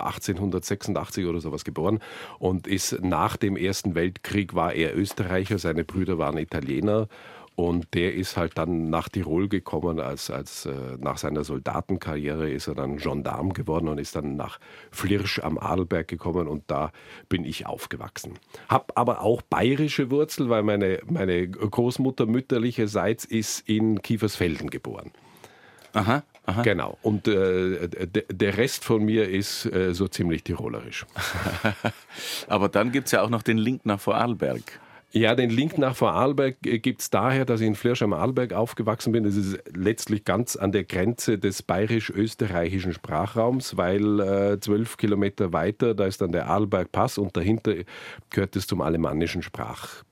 1886 oder sowas geboren und ist nach dem Ersten Weltkrieg, war er Österreicher, seine Brüder waren Italiener. Und der ist halt dann nach Tirol gekommen, als nach seiner Soldatenkarriere ist er dann Gendarm geworden und ist dann nach Flirsch am Adelberg gekommen und da bin ich aufgewachsen. Hab aber auch bayerische Wurzel, weil meine Großmutter mütterlicherseits ist in Kiefersfelden geboren. Aha. Genau. Und der Rest von mir ist so ziemlich tirolerisch. Aber dann gibt es ja auch noch den Link nach Vorarlberg. Ja, den Link nach Vorarlberg gibt es daher, dass ich in Flirsch am Arlberg aufgewachsen bin. Das ist letztlich ganz an der Grenze des bayerisch-österreichischen Sprachraums, weil 12 Kilometer weiter, da ist dann der Arlbergpass und dahinter gehört es zum alemannischen Sprachkreis.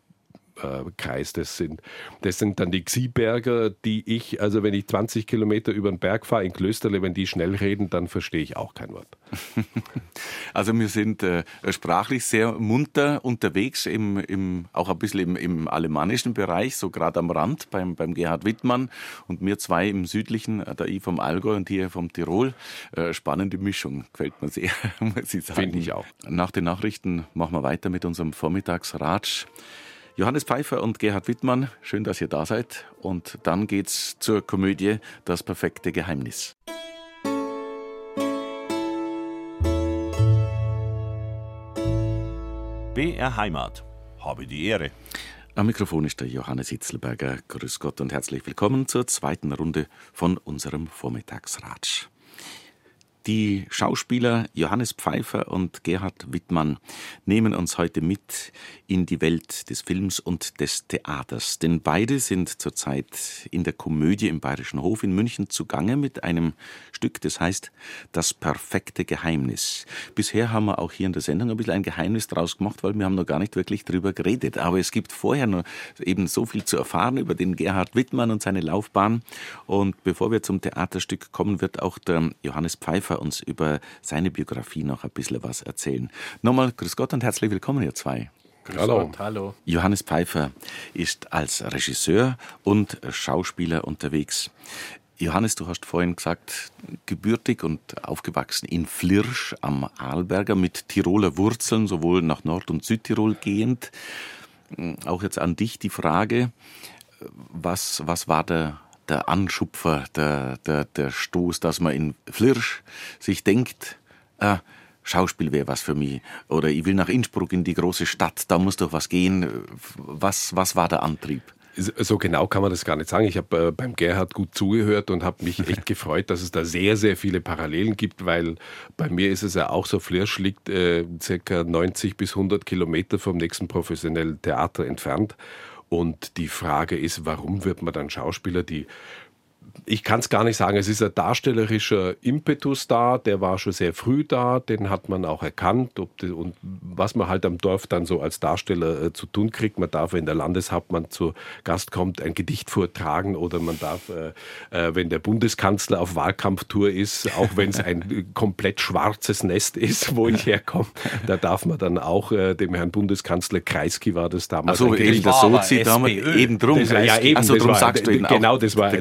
Das sind dann die Gsiberger, die ich, also wenn ich 20 Kilometer über den Berg fahre in Klösterle, wenn die schnell reden, dann verstehe ich auch kein Wort. Also wir sind sprachlich sehr munter unterwegs, auch ein bisschen im alemannischen Bereich, so gerade am Rand beim Gerhard Wittmann und wir zwei im südlichen, da ich vom Allgäu und hier vom Tirol. Spannende Mischung, gefällt mir sehr, muss ich sagen. Finde ich auch. Nach den Nachrichten machen wir weiter mit unserem Vormittagsratsch. Johannes Pfeiffer und Gerhard Wittmann, schön, dass ihr da seid. Und dann geht's zur Komödie Das perfekte Geheimnis. BR Heimat. Habe die Ehre. Am Mikrofon ist der Johannes Hitzelberger. Grüß Gott und herzlich willkommen zur zweiten Runde von unserem Vormittagsratsch. Die Schauspieler Johannes Pfeiffer und Gerhard Wittmann nehmen uns heute mit in die Welt des Films und des Theaters. Denn beide sind zurzeit in der Komödie im Bayerischen Hof in München zugange mit einem Stück, das heißt Das perfekte Geheimnis. Bisher haben wir auch hier in der Sendung ein bisschen ein Geheimnis draus gemacht, weil wir haben noch gar nicht wirklich drüber geredet. Aber es gibt vorher noch eben so viel zu erfahren über den Gerhard Wittmann und seine Laufbahn. Und bevor wir zum Theaterstück kommen, wird auch der Johannes Pfeiffer uns über seine Biografie noch ein bisschen was erzählen. Nochmal grüß Gott und herzlich willkommen, ihr zwei. Hallo. Johannes Pfeiffer ist als Regisseur und Schauspieler unterwegs. Johannes, du hast vorhin gesagt, gebürtig und aufgewachsen in Flirsch am Arlberger mit Tiroler Wurzeln, sowohl nach Nord- und Südtirol gehend. Auch jetzt an dich die Frage, was war der Anschupfer, der Stoß, dass man in Flirsch sich denkt, Schauspiel wäre was für mich. Oder ich will nach Innsbruck in die große Stadt, da muss doch was gehen. Was war der Antrieb? So genau kann man das gar nicht sagen. Ich habe beim Gerhard gut zugehört und habe mich echt gefreut, dass es da sehr, sehr viele Parallelen gibt, weil bei mir ist es ja auch so, Flirsch liegt ca. 90 bis 100 Kilometer vom nächsten professionellen Theater entfernt. Und die Frage ist, warum wird man dann Schauspieler, ich kann es gar nicht sagen, es ist ein darstellerischer Impetus da, der war schon sehr früh da, den hat man auch erkannt. Und was man halt am Dorf dann so als Darsteller zu tun kriegt, man darf, wenn der Landeshauptmann zu Gast kommt, ein Gedicht vortragen oder man darf, wenn der Bundeskanzler auf Wahlkampftour ist, auch wenn es ein komplett schwarzes Nest ist, wo ich herkomme, da darf man dann auch dem Herrn Bundeskanzler, Kreisky war das damals. Also eben der Sozi damals, eben drum. Darum sagst du eben, genau, das war der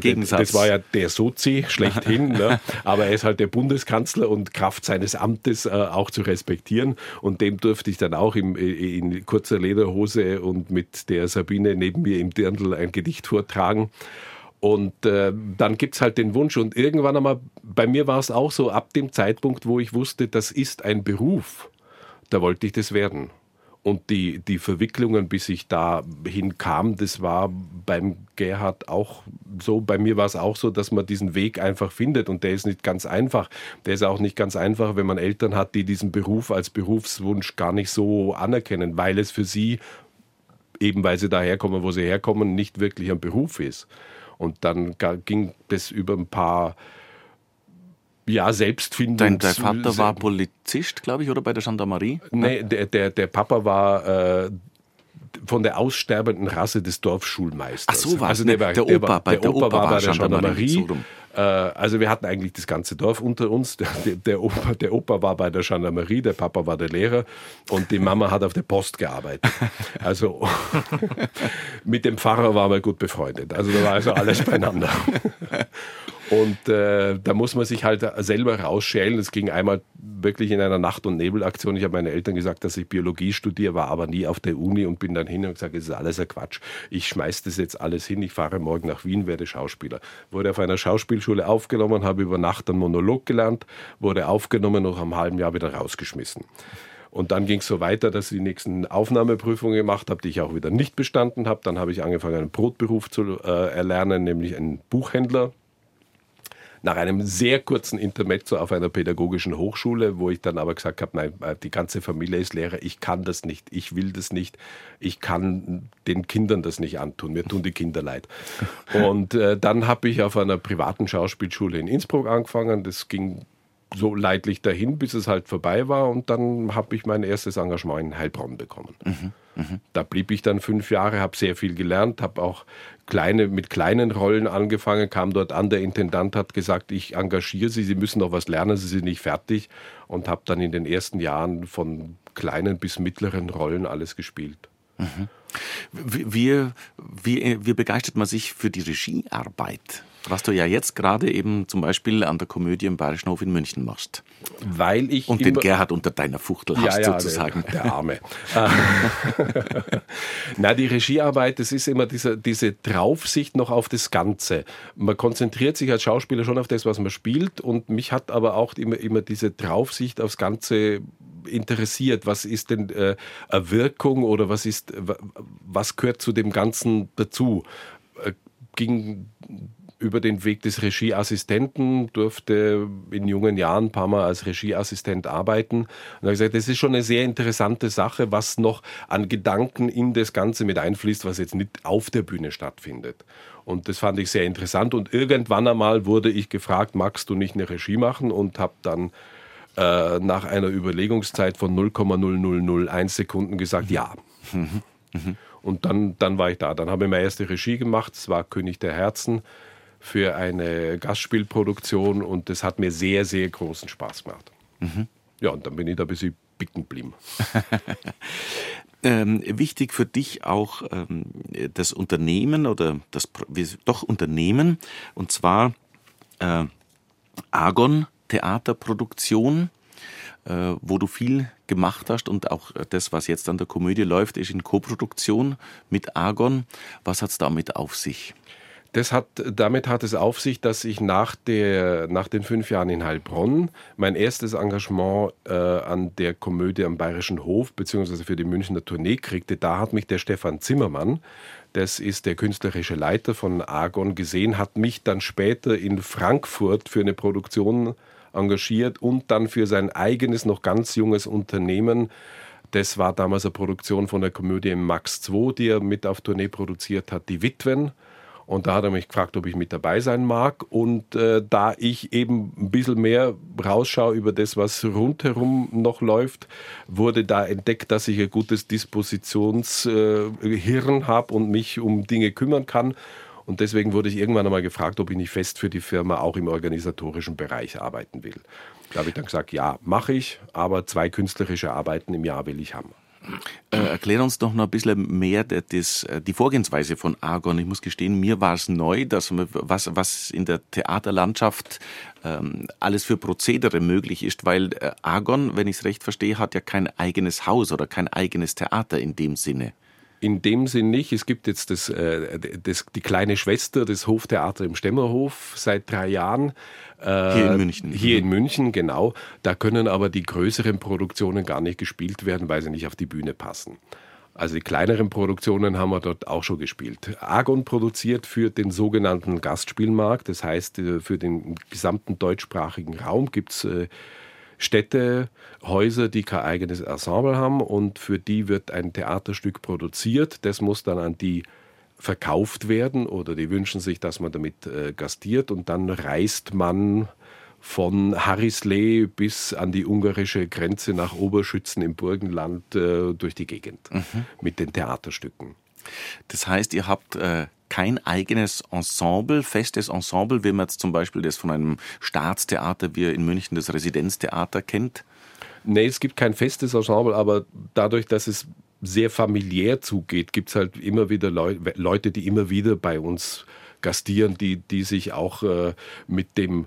das war ja der Sozi schlechthin, ne? Aber er ist halt der Bundeskanzler und Kraft seines Amtes auch zu respektieren. Und dem durfte ich dann auch in kurzer Lederhose und mit der Sabine neben mir im Dirndl ein Gedicht vortragen. Und dann gibt's halt den Wunsch. Und irgendwann einmal, bei mir war es auch so, ab dem Zeitpunkt, wo ich wusste, das ist ein Beruf, da wollte ich das werden. Und die Verwicklungen, bis ich dahin kam, das war beim Gerhard auch so. Bei mir war es auch so, dass man diesen Weg einfach findet. Und der ist nicht ganz einfach. Der ist auch nicht ganz einfach, wenn man Eltern hat, die diesen Beruf als Berufswunsch gar nicht so anerkennen, weil es für sie, eben weil sie daherkommen, wo sie herkommen, nicht wirklich ein Beruf ist. Und dann ging das über ein paar Selbstfindung. Dein Vater war Polizist, glaube ich, oder bei der Gendarmerie? Nee, der Papa war von der aussterbenden Rasse des Dorfschulmeisters. Ach so war es. Also der Opa war bei der Gendarmerie. So also wir hatten eigentlich das ganze Dorf unter uns. Der Opa war bei der Gendarmerie, der Papa war der Lehrer und die Mama hat auf der Post gearbeitet. Also mit dem Pfarrer waren wir gut befreundet. Also da war also alles beieinander. Und da muss man sich halt selber rausschälen. Es ging einmal wirklich in einer Nacht- und Nebelaktion. Ich habe meinen Eltern gesagt, dass ich Biologie studiere, war aber nie auf der Uni und bin dann hin und gesagt, es ist alles ein Quatsch. Ich schmeiß das jetzt alles hin. Ich fahre morgen nach Wien, werde Schauspieler. Wurde auf einer Schauspielschule aufgenommen, habe über Nacht einen Monolog gelernt, wurde aufgenommen und nach einem halben Jahr wieder rausgeschmissen. Und dann ging es so weiter, dass ich die nächsten Aufnahmeprüfungen gemacht habe, die ich auch wieder nicht bestanden habe. Dann habe ich angefangen, einen Brotberuf zu erlernen, nämlich einen Buchhändler. Nach einem sehr kurzen Intermezzo auf einer pädagogischen Hochschule, wo ich dann aber gesagt habe, nein, die ganze Familie ist Lehrer, ich kann das nicht, ich will das nicht, ich kann den Kindern das nicht antun, mir tun die Kinder leid. Und dann habe ich auf einer privaten Schauspielschule in Innsbruck angefangen, das ging so leidlich dahin, bis es halt vorbei war und dann habe ich mein erstes Engagement in Heilbronn bekommen. Da blieb ich dann 5 Jahre, habe sehr viel gelernt, habe auch mit kleinen Rollen angefangen, kam dort an, der Intendant hat gesagt, ich engagiere Sie, Sie müssen noch was lernen, Sie sind nicht fertig und habe dann in den ersten Jahren von kleinen bis mittleren Rollen alles gespielt. Wie begeistert man sich für die Regiearbeit? Was du ja jetzt gerade eben zum Beispiel an der Komödie im Bayerischen Hof in München machst. Weil ich und den Gerhard unter deiner Fuchtel hast, sozusagen. Der Arme. Na, die Regiearbeit, das ist immer diese Draufsicht noch auf das Ganze. Man konzentriert sich als Schauspieler schon auf das, was man spielt und mich hat aber auch immer diese Draufsicht aufs Ganze interessiert. Was ist denn eine Wirkung oder was gehört zu dem Ganzen dazu? Ging über den Weg des Regieassistenten, durfte in jungen Jahren ein paar Mal als Regieassistent arbeiten. Und da habe ich gesagt, das ist schon eine sehr interessante Sache, was noch an Gedanken in das Ganze mit einfließt, was jetzt nicht auf der Bühne stattfindet. Und das fand ich sehr interessant. Und irgendwann einmal wurde ich gefragt, magst du nicht eine Regie machen? Und habe dann nach einer Überlegungszeit von 0,0001 Sekunden gesagt, ja. Und dann war ich da. Dann habe ich meine erste Regie gemacht. Es war König der Herzen für eine Gastspielproduktion und das hat mir sehr, sehr großen Spaß gemacht. Ja, und dann bin ich da ein bisschen bicken geblieben. Wichtig für dich auch das Unternehmen oder Unternehmen, und zwar Argon Theaterproduktion, wo du viel gemacht hast und auch das, was jetzt an der Komödie läuft, ist in Koproduktion mit Argon. Was hat es damit auf sich? Damit hat es auf sich, dass ich nach den 5 Jahren in Heilbronn mein erstes Engagement an der Komödie am Bayerischen Hof beziehungsweise für die Münchner Tournee kriegte. Da hat mich der Stefan Zimmermann, das ist der künstlerische Leiter von Argon, gesehen, hat mich dann später in Frankfurt für eine Produktion engagiert und dann für sein eigenes, noch ganz junges Unternehmen. Das war damals eine Produktion von der Komödie im Max II, die er mit auf Tournee produziert hat, Die Witwen. Und da hat er mich gefragt, ob ich mit dabei sein mag. Und da ich eben ein bisschen mehr rausschaue über das, was rundherum noch läuft, wurde da entdeckt, dass ich ein gutes Dispositionshirn habe und mich um Dinge kümmern kann. Und deswegen wurde ich irgendwann einmal gefragt, ob ich nicht fest für die Firma auch im organisatorischen Bereich arbeiten will. Da habe ich dann gesagt, ja, mache ich, aber 2 künstlerische Arbeiten im Jahr will ich haben. Erklär uns doch noch ein bisschen mehr die Vorgehensweise von Argon. Ich muss gestehen, mir war es neu, dass was in der Theaterlandschaft alles für Prozedere möglich ist, weil Argon, wenn ich es recht verstehe, hat ja kein eigenes Haus oder kein eigenes Theater in dem Sinne. In dem Sinn nicht. Es gibt jetzt die kleine Schwester, das Hoftheater im Stemmerhof seit 3 Jahren. Hier in München. Hier in München, genau. Da können aber die größeren Produktionen gar nicht gespielt werden, weil sie nicht auf die Bühne passen. Also die kleineren Produktionen haben wir dort auch schon gespielt. Argon produziert für den sogenannten Gastspielmarkt. Das heißt, für den gesamten deutschsprachigen Raum gibt es Städte, Häuser, die kein eigenes Ensemble haben und für die wird ein Theaterstück produziert. Das muss dann an die verkauft werden oder die wünschen sich, dass man damit gastiert und dann reist man von Harrislee bis an die ungarische Grenze nach Oberschützen im Burgenland durch die Gegend mit den Theaterstücken. Das heißt, ihr habt kein eigenes Ensemble, festes Ensemble, wie man jetzt zum Beispiel das von einem Staatstheater wie in München das Residenztheater kennt? Nee, es gibt kein festes Ensemble, aber dadurch, dass es sehr familiär zugeht, gibt es halt immer wieder Leute, die immer wieder bei uns gastieren, die sich auch mit dem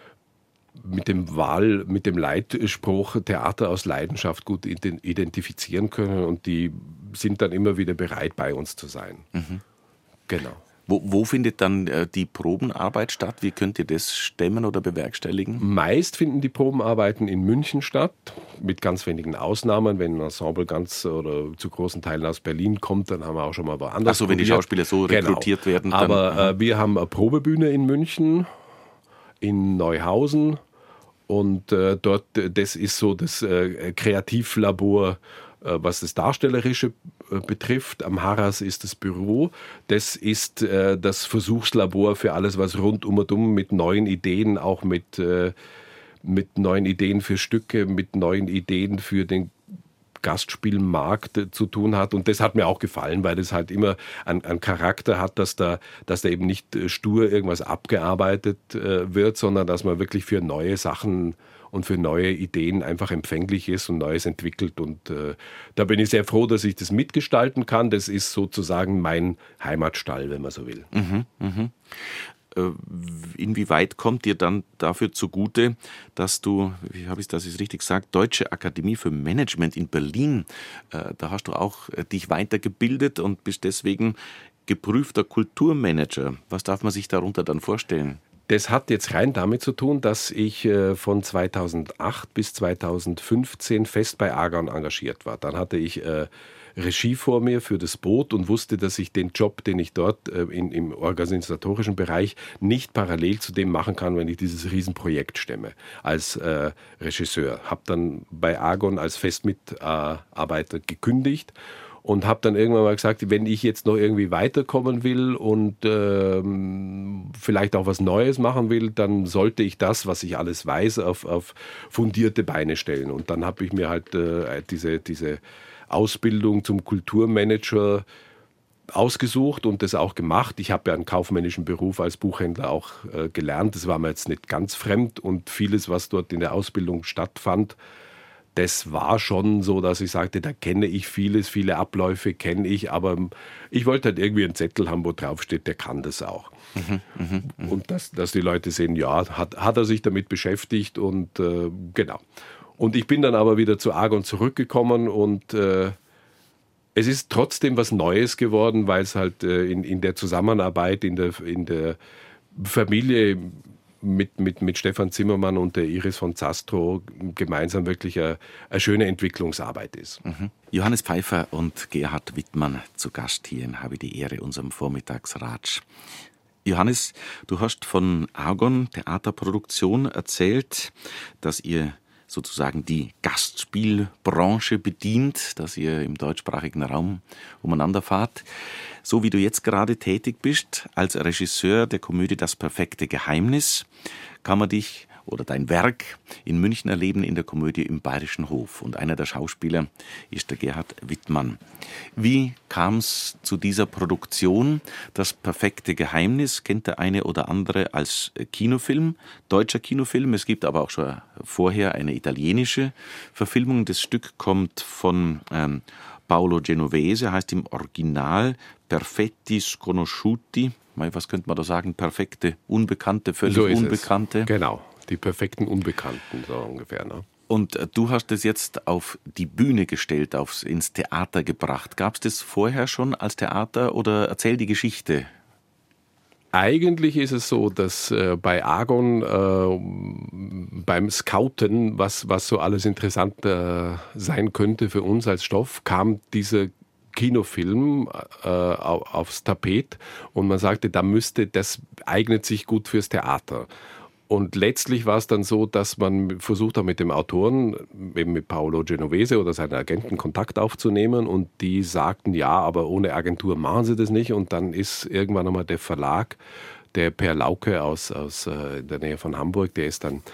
Leitspruch Theater aus Leidenschaft gut identifizieren können und die sind dann immer wieder bereit, bei uns zu sein. Mhm. Genau. Wo findet dann die Probenarbeit statt? Wie könnt ihr das stemmen oder bewerkstelligen? Meist finden die Probenarbeiten in München statt, mit ganz wenigen Ausnahmen. Wenn ein Ensemble ganz oder zu großen Teilen aus Berlin kommt, dann haben wir auch schon mal woanders Ach so, wenn die Schauspieler so rekrutiert werden. Dann, aber wir haben eine Probebühne in München, in Neuhausen und dort, das ist so das Kreativlabor, was das Darstellerische betrifft. Am Harras ist das Büro. Das ist das Versuchslabor für alles, was rundum mit neuen Ideen, auch mit neuen Ideen für Stücke, mit neuen Ideen für den Gastspielmarkt zu tun hat. Und das hat mir auch gefallen, weil das halt immer einen Charakter hat, dass da eben nicht stur irgendwas abgearbeitet wird, sondern dass man wirklich für neue Sachen und für neue Ideen einfach empfänglich ist und Neues entwickelt. Und da bin ich sehr froh, dass ich das mitgestalten kann. Das ist sozusagen mein Heimatstall, wenn man so will. Inwieweit kommt dir dann dafür zugute, dass du, wie habe ich das jetzt richtig gesagt, Deutsche Akademie für Management in Berlin, da hast du auch dich weitergebildet und bist deswegen geprüfter Kulturmanager. Was darf man sich darunter dann vorstellen? Das hat jetzt rein damit zu tun, dass ich von 2008 bis 2015 fest bei Argon engagiert war. Dann hatte ich Regie vor mir für das Boot und wusste, dass ich den Job, den ich dort im organisatorischen Bereich nicht parallel zu dem machen kann, wenn ich dieses Riesenprojekt stemme als Regisseur. Habe dann bei Argon als Festmitarbeiter gekündigt und habe dann irgendwann mal gesagt, wenn ich jetzt noch irgendwie weiterkommen will und vielleicht auch was Neues machen will, dann sollte ich das, was ich alles weiß, auf fundierte Beine stellen. Und dann habe ich mir halt diese Ausbildung zum Kulturmanager ausgesucht und das auch gemacht. Ich habe ja einen kaufmännischen Beruf als Buchhändler auch gelernt. Das war mir jetzt nicht ganz fremd und vieles, was dort in der Ausbildung stattfand, das war schon so, dass ich sagte, da kenne ich vieles, viele Abläufe kenne ich, aber ich wollte halt irgendwie einen Zettel haben, wo drauf steht, der kann das auch. Und dass die Leute sehen, ja, hat er sich damit beschäftigt und genau. Und ich bin dann aber wieder zu Argon zurückgekommen und es ist trotzdem was Neues geworden, weil es halt in der Zusammenarbeit, in der Familie mit Stefan Zimmermann und der Iris von Zastro gemeinsam wirklich eine schöne Entwicklungsarbeit ist. Johannes Pfeiffer und Gerhard Wittmann zu Gast hier in Habe die Ehre, unserem Vormittagsratsch. Johannes, du hast von Argon Theaterproduktion erzählt, dass ihr sozusagen die Gastspielbranche bedient, dass ihr im deutschsprachigen Raum umeinander fahrt. So wie du jetzt gerade tätig bist, als Regisseur der Komödie Das perfekte Geheimnis, kann man dich oder dein Werk in München erleben in der Komödie im Bayerischen Hof. Und einer der Schauspieler ist der Gerhard Wittmann. Wie kam es zu dieser Produktion? Das perfekte Geheimnis kennt der eine oder andere als Kinofilm, deutscher Kinofilm. Es gibt aber auch schon vorher eine italienische Verfilmung. Das Stück kommt von Paolo Genovese, heißt im Original Perfetti Sconosciuti. Was könnte man da sagen? Perfekte Unbekannte, völlig so ist Unbekannte. Es. Genau, die perfekten Unbekannten, so ungefähr. Ne? Und du hast es jetzt auf die Bühne gestellt, ins Theater gebracht. Gab es das vorher schon als Theater oder erzähl die Geschichte? Eigentlich ist es so, dass bei Argon beim Scouten, was so alles interessant sein könnte für uns als Stoff, kam dieser Kinofilm aufs Tapet und man sagte, das eignet sich gut fürs Theater. Und letztlich war es dann so, dass man versucht hat, mit dem Autoren, eben mit Paolo Genovese oder seinen Agenten Kontakt aufzunehmen und die sagten, ja, aber ohne Agentur machen sie das nicht. Und dann ist irgendwann einmal der Verlag, der Per Lauke aus der Nähe von Hamburg, der ist dann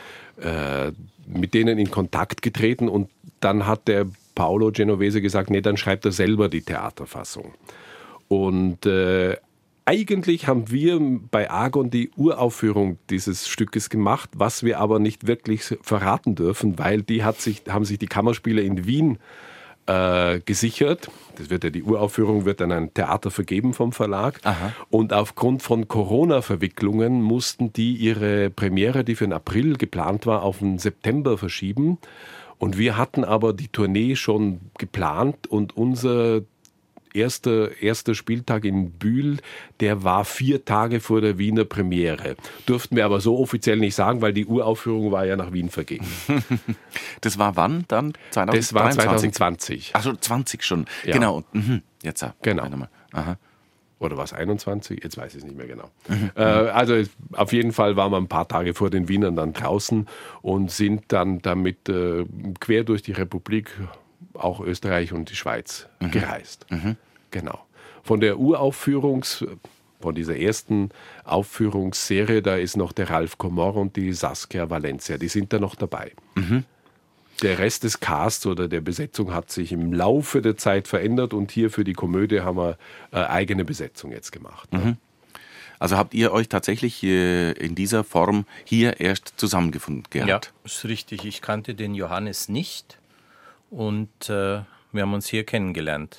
mit denen in Kontakt getreten und dann hat der Paolo Genovese gesagt, nee, dann schreibt er selber die Theaterfassung. Und eigentlich haben wir bei Argon die Uraufführung dieses Stückes gemacht, was wir aber nicht wirklich verraten dürfen, weil haben sich die Kammerspiele in Wien gesichert. Die Uraufführung wird an ein Theater vergeben vom Verlag. Aha. Und aufgrund von Corona-Verwicklungen mussten die ihre Premiere, die für den April geplant war, auf den September verschieben. Und wir hatten aber die Tournee schon geplant und unser erster Spieltag in Bühl, der war 4 Tage vor der Wiener Premiere. Durften wir aber so offiziell nicht sagen, weil die Uraufführung war ja nach Wien vergeben. Das war wann dann? 2023? Das war 2020. Ach so, 20 schon. Ja. Genau. Jetzt. Genau. Aha. Oder war es 21? Jetzt weiß ich es nicht mehr genau. Also auf jeden Fall waren wir ein paar Tage vor den Wienern dann draußen und sind dann damit quer durch die Republik, auch Österreich und die Schweiz gereist. Genau. Von dieser ersten Aufführungsserie, da ist noch der Ralf Komor und die Saskia Valencia, die sind da noch dabei. Der Rest des Casts oder der Besetzung hat sich im Laufe der Zeit verändert und hier für die Komödie haben wir eigene Besetzung jetzt gemacht. Also habt ihr euch tatsächlich in dieser Form hier erst zusammengefunden, Gerhard? Ja, ist richtig. Ich kannte den Johannes nicht und wir haben uns hier kennengelernt.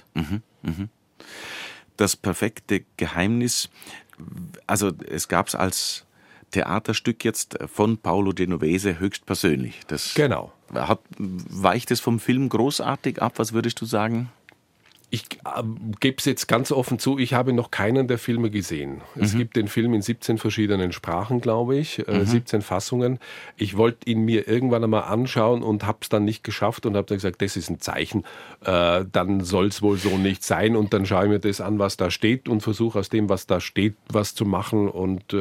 Das perfekte Geheimnis, also es gab es als Theaterstück jetzt von Paolo Genovese höchstpersönlich. Genau. Weicht es vom Film großartig ab? Was würdest du sagen? Ich gebe es jetzt ganz offen zu, ich habe noch keinen der Filme gesehen. Es gibt den Film in 17 verschiedenen Sprachen, glaube ich, 17 Fassungen. Ich wollte ihn mir irgendwann einmal anschauen und habe es dann nicht geschafft und habe dann gesagt, das ist ein Zeichen, dann soll es wohl so nicht sein und dann schaue ich mir das an, was da steht und versuche aus dem, was da steht, was zu machen und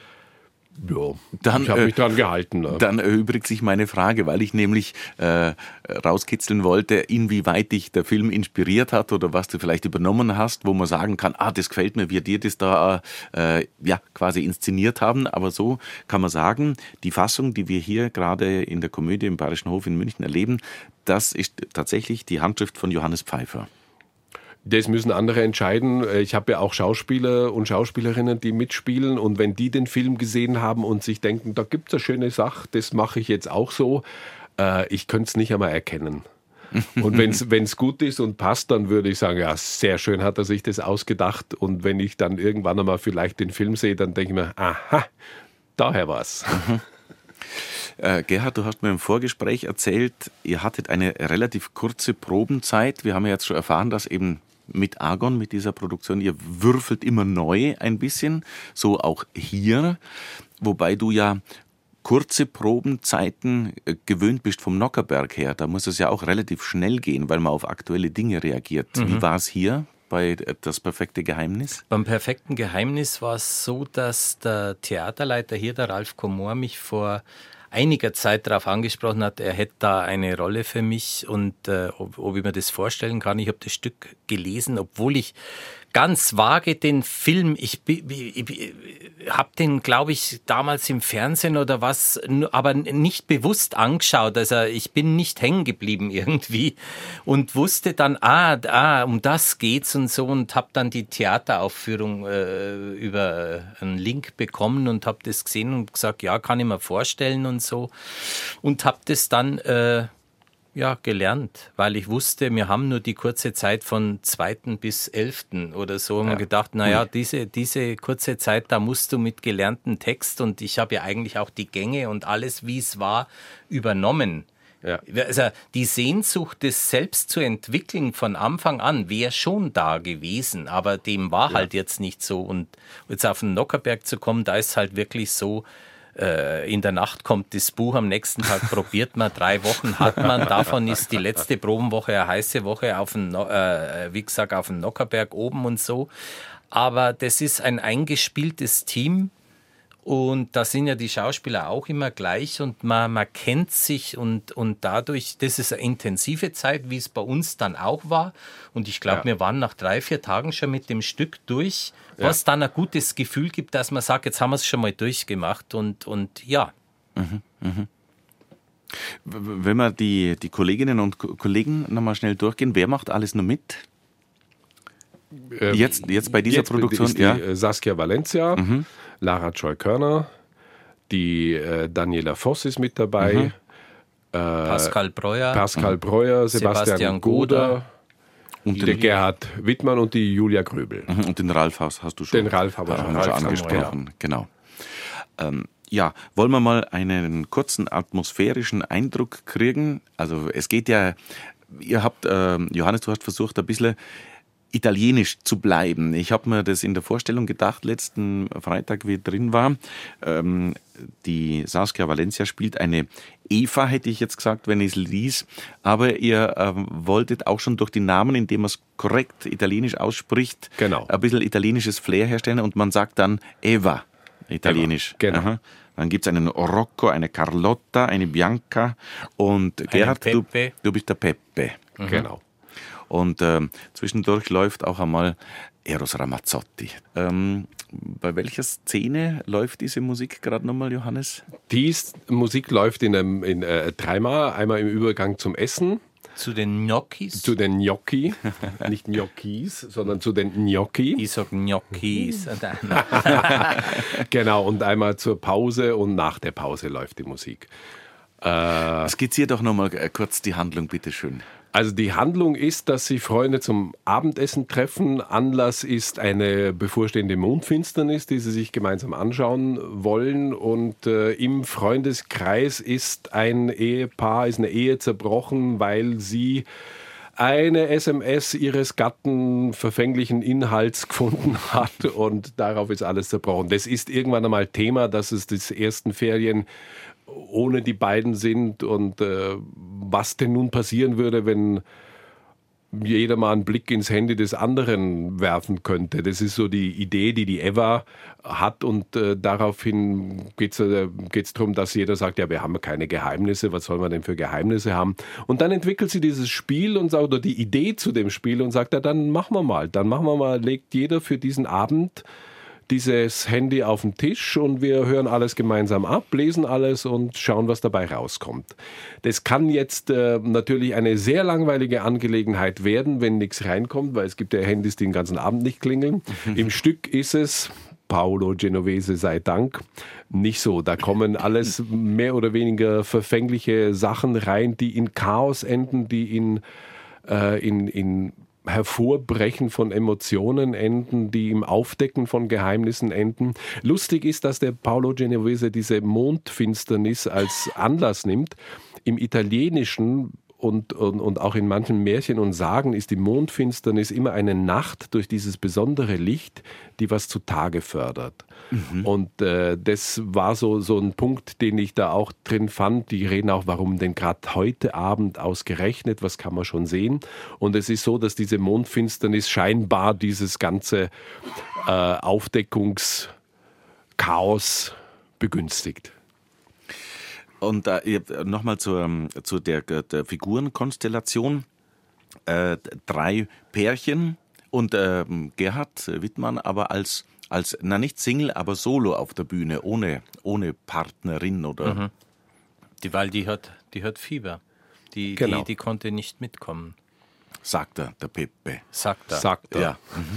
ja, ich habe mich daran gehalten. Ne? Dann erübrigt sich meine Frage, weil ich nämlich rauskitzeln wollte, inwieweit dich der Film inspiriert hat oder was du vielleicht übernommen hast, wo man sagen kann, das gefällt mir, wie dir das da quasi inszeniert haben. Aber so kann man sagen, die Fassung, die wir hier gerade in der Komödie im Bayerischen Hof in München erleben, das ist tatsächlich die Handschrift von Johannes Pfeiffer. Das müssen andere entscheiden. Ich habe ja auch Schauspieler und Schauspielerinnen, die mitspielen. Und wenn die den Film gesehen haben und sich denken, da gibt es eine schöne Sache, das mache ich jetzt auch so, ich könnte es nicht einmal erkennen. Und wenn es gut ist und passt, dann würde ich sagen, ja, sehr schön hat er sich das ausgedacht. Und wenn ich dann irgendwann einmal vielleicht den Film sehe, dann denke ich mir, aha, daher war's. Gerhard, du hast mir im Vorgespräch erzählt, ihr hattet eine relativ kurze Probenzeit. Wir haben ja jetzt schon erfahren, dass eben mit Argon, mit dieser Produktion, ihr würfelt immer neu ein bisschen, so auch hier, wobei du ja kurze Probenzeiten gewöhnt bist vom Nockerberg her. Da muss es ja auch relativ schnell gehen, weil man auf aktuelle Dinge reagiert. Wie war es hier bei Das perfekte Geheimnis? Beim perfekten Geheimnis war es so, dass der Theaterleiter hier, der Ralf Komor, mich vor einiger Zeit darauf angesprochen hat, er hätte da eine Rolle für mich und ob ich mir das vorstellen kann. Ich habe das Stück gelesen, obwohl ich ganz vage den Film, ich habe den, glaube ich, damals im Fernsehen oder was, aber nicht bewusst angeschaut. Also ich bin nicht hängen geblieben irgendwie und wusste dann, um das geht's und so, und habe dann die Theateraufführung über einen Link bekommen und habe das gesehen und gesagt, ja, kann ich mir vorstellen und so, und habe das dann gelernt, weil ich wusste, wir haben nur die kurze Zeit von 2. bis 11. oder so. Und mir gedacht, diese kurze Zeit, da musst du mit gelernten Text, und ich habe ja eigentlich auch die Gänge und alles, wie es war, übernommen. Ja. Also die Sehnsucht, das selbst zu entwickeln von Anfang an, wäre schon da gewesen, aber dem war halt jetzt nicht so. Und jetzt auf den Nockherberg zu kommen, da ist halt wirklich so, in der Nacht kommt das Buch, am nächsten Tag probiert man, 3 Wochen hat man, davon ist die letzte Probenwoche eine heiße Woche auf dem Nockherberg oben und so. Aber das ist ein eingespieltes Team, und da sind ja die Schauspieler auch immer gleich, und man kennt sich, und dadurch, das ist eine intensive Zeit, wie es bei uns dann auch war, und ich glaube, wir waren nach 3-4 Tagen schon mit dem Stück durch, was dann ein gutes Gefühl gibt, dass man sagt, jetzt haben wir es schon mal durchgemacht, und ja. Wenn wir die Kolleginnen und Kollegen nochmal schnell durchgehen, wer macht alles noch mit? Jetzt bei dieser Produktion? Ist die Saskia Valencia, Lara Joy-Körner, die Daniela Voss ist mit dabei, Pascal Breuer, Sebastian Goder und der Gerhard Wittmann und die Julia Gröbel. Und den Ralf hast du schon. Den Ralf haben wir schon angesprochen. Genau. Wollen wir mal einen kurzen atmosphärischen Eindruck kriegen? Also es geht ja, ihr habt, Johannes, du hast versucht, ein bisschen italienisch zu bleiben. Ich habe mir das in der Vorstellung gedacht, letzten Freitag, wie ich drin war. Die Saskia Valencia spielt eine Eva, hätte ich jetzt gesagt, wenn ich es lies. Aber ihr wolltet auch schon durch die Namen, indem man es korrekt italienisch ausspricht, ein bisschen italienisches Flair herstellen, und man sagt dann Eva, italienisch. Genau. Aha. Dann gibt es einen Rocco, eine Carlotta, eine Bianca und Gerhard, du bist der Peppe. Genau. Und zwischendurch läuft auch einmal Eros Ramazzotti. Bei welcher Szene läuft diese Musik gerade nochmal, Johannes? Die Musik läuft in dreimal. Einmal im Übergang zum Essen. Zu den Gnocchis? Zu den Gnocchi. Nicht Gnocchis, sondern zu den Gnocchi. Ich sag Gnocchis. Genau, und einmal zur Pause, und nach der Pause läuft die Musik. Skizzier doch nochmal kurz die Handlung, bitteschön. Also die Handlung ist, dass sich Freunde zum Abendessen treffen. Anlass ist eine bevorstehende Mondfinsternis, die sie sich gemeinsam anschauen wollen. Und im Freundeskreis ist eine Ehe zerbrochen, weil sie eine SMS ihres Gatten verfänglichen Inhalts gefunden hat, und darauf ist alles zerbrochen. Das ist irgendwann einmal Thema, dass es die ersten Ferien ohne die beiden sind, und was denn nun passieren würde, wenn jeder mal einen Blick ins Handy des anderen werfen könnte. Das ist so die Idee, die Eva hat, und daraufhin geht es darum, dass jeder sagt, ja, wir haben keine Geheimnisse, was soll man denn für Geheimnisse haben? Und dann entwickelt sie dieses Spiel oder die Idee zu dem Spiel und sagt, ja, dann machen wir mal, legt jeder für diesen Abend dieses Handy auf den Tisch, und wir hören alles gemeinsam ab, lesen alles und schauen, was dabei rauskommt. Das kann jetzt natürlich eine sehr langweilige Angelegenheit werden, wenn nichts reinkommt, weil es gibt ja Handys, die den ganzen Abend nicht klingeln. Im Stück ist es, Paolo Genovese sei Dank, nicht so. Da kommen alles mehr oder weniger verfängliche Sachen rein, die in Chaos enden, die in Hervorbrechen von Emotionen enden, die im Aufdecken von Geheimnissen enden. Lustig ist, dass der Paolo Genovese diese Mondfinsternis als Anlass nimmt. Im Italienischen und auch in manchen Märchen und Sagen ist die Mondfinsternis immer eine Nacht durch dieses besondere Licht, die was zutage fördert. Und das war so ein Punkt, den ich da auch drin fand. Die reden auch, warum denn gerade heute Abend ausgerechnet, was kann man schon sehen. Und es ist so, dass diese Mondfinsternis scheinbar dieses ganze Aufdeckungschaos begünstigt. Und nochmal zu der Figurenkonstellation. 3 Pärchen und Gerhard Wittmann aber als nicht Single, aber solo auf der Bühne, ohne Partnerin oder... Weil die hat Fieber. Die konnte nicht mitkommen. Sagt er, der Pepe. Sagt er. Sagt er.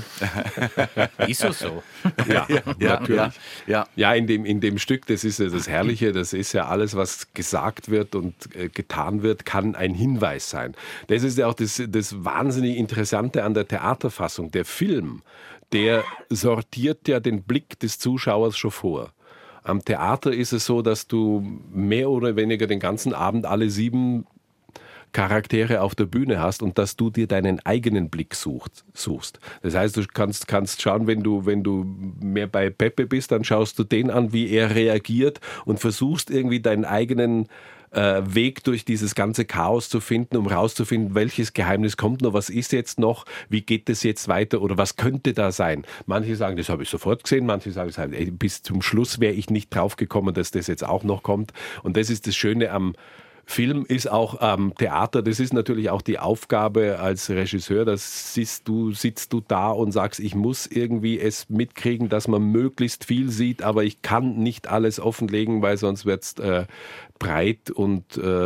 Ja. Ist so. Ja, natürlich. Ja. Ja, in dem Stück, das ist ja das Herrliche, das ist ja alles, was gesagt wird und getan wird, kann ein Hinweis sein. Das ist ja auch das wahnsinnig Interessante an der Theaterfassung. Der Film, der sortiert ja den Blick des Zuschauers schon vor. Am Theater ist es so, dass du mehr oder weniger den ganzen Abend alle 7 Charaktere auf der Bühne hast und dass du dir deinen eigenen Blick suchst. Das heißt, du kannst schauen, wenn du mehr bei Pepe bist, dann schaust du den an, wie er reagiert und versuchst irgendwie deinen eigenen Weg durch dieses ganze Chaos zu finden, um rauszufinden, welches Geheimnis kommt noch, was ist jetzt noch, wie geht es jetzt weiter oder was könnte da sein. Manche sagen, das habe ich sofort gesehen, manche sagen, bis zum Schluss wäre ich nicht drauf gekommen, dass das jetzt auch noch kommt. Und das ist das Schöne am Film, ist auch am Theater, das ist natürlich auch die Aufgabe als Regisseur, sitzt du da und sagst, ich muss irgendwie es mitkriegen, dass man möglichst viel sieht, aber ich kann nicht alles offenlegen, weil sonst wird es breit und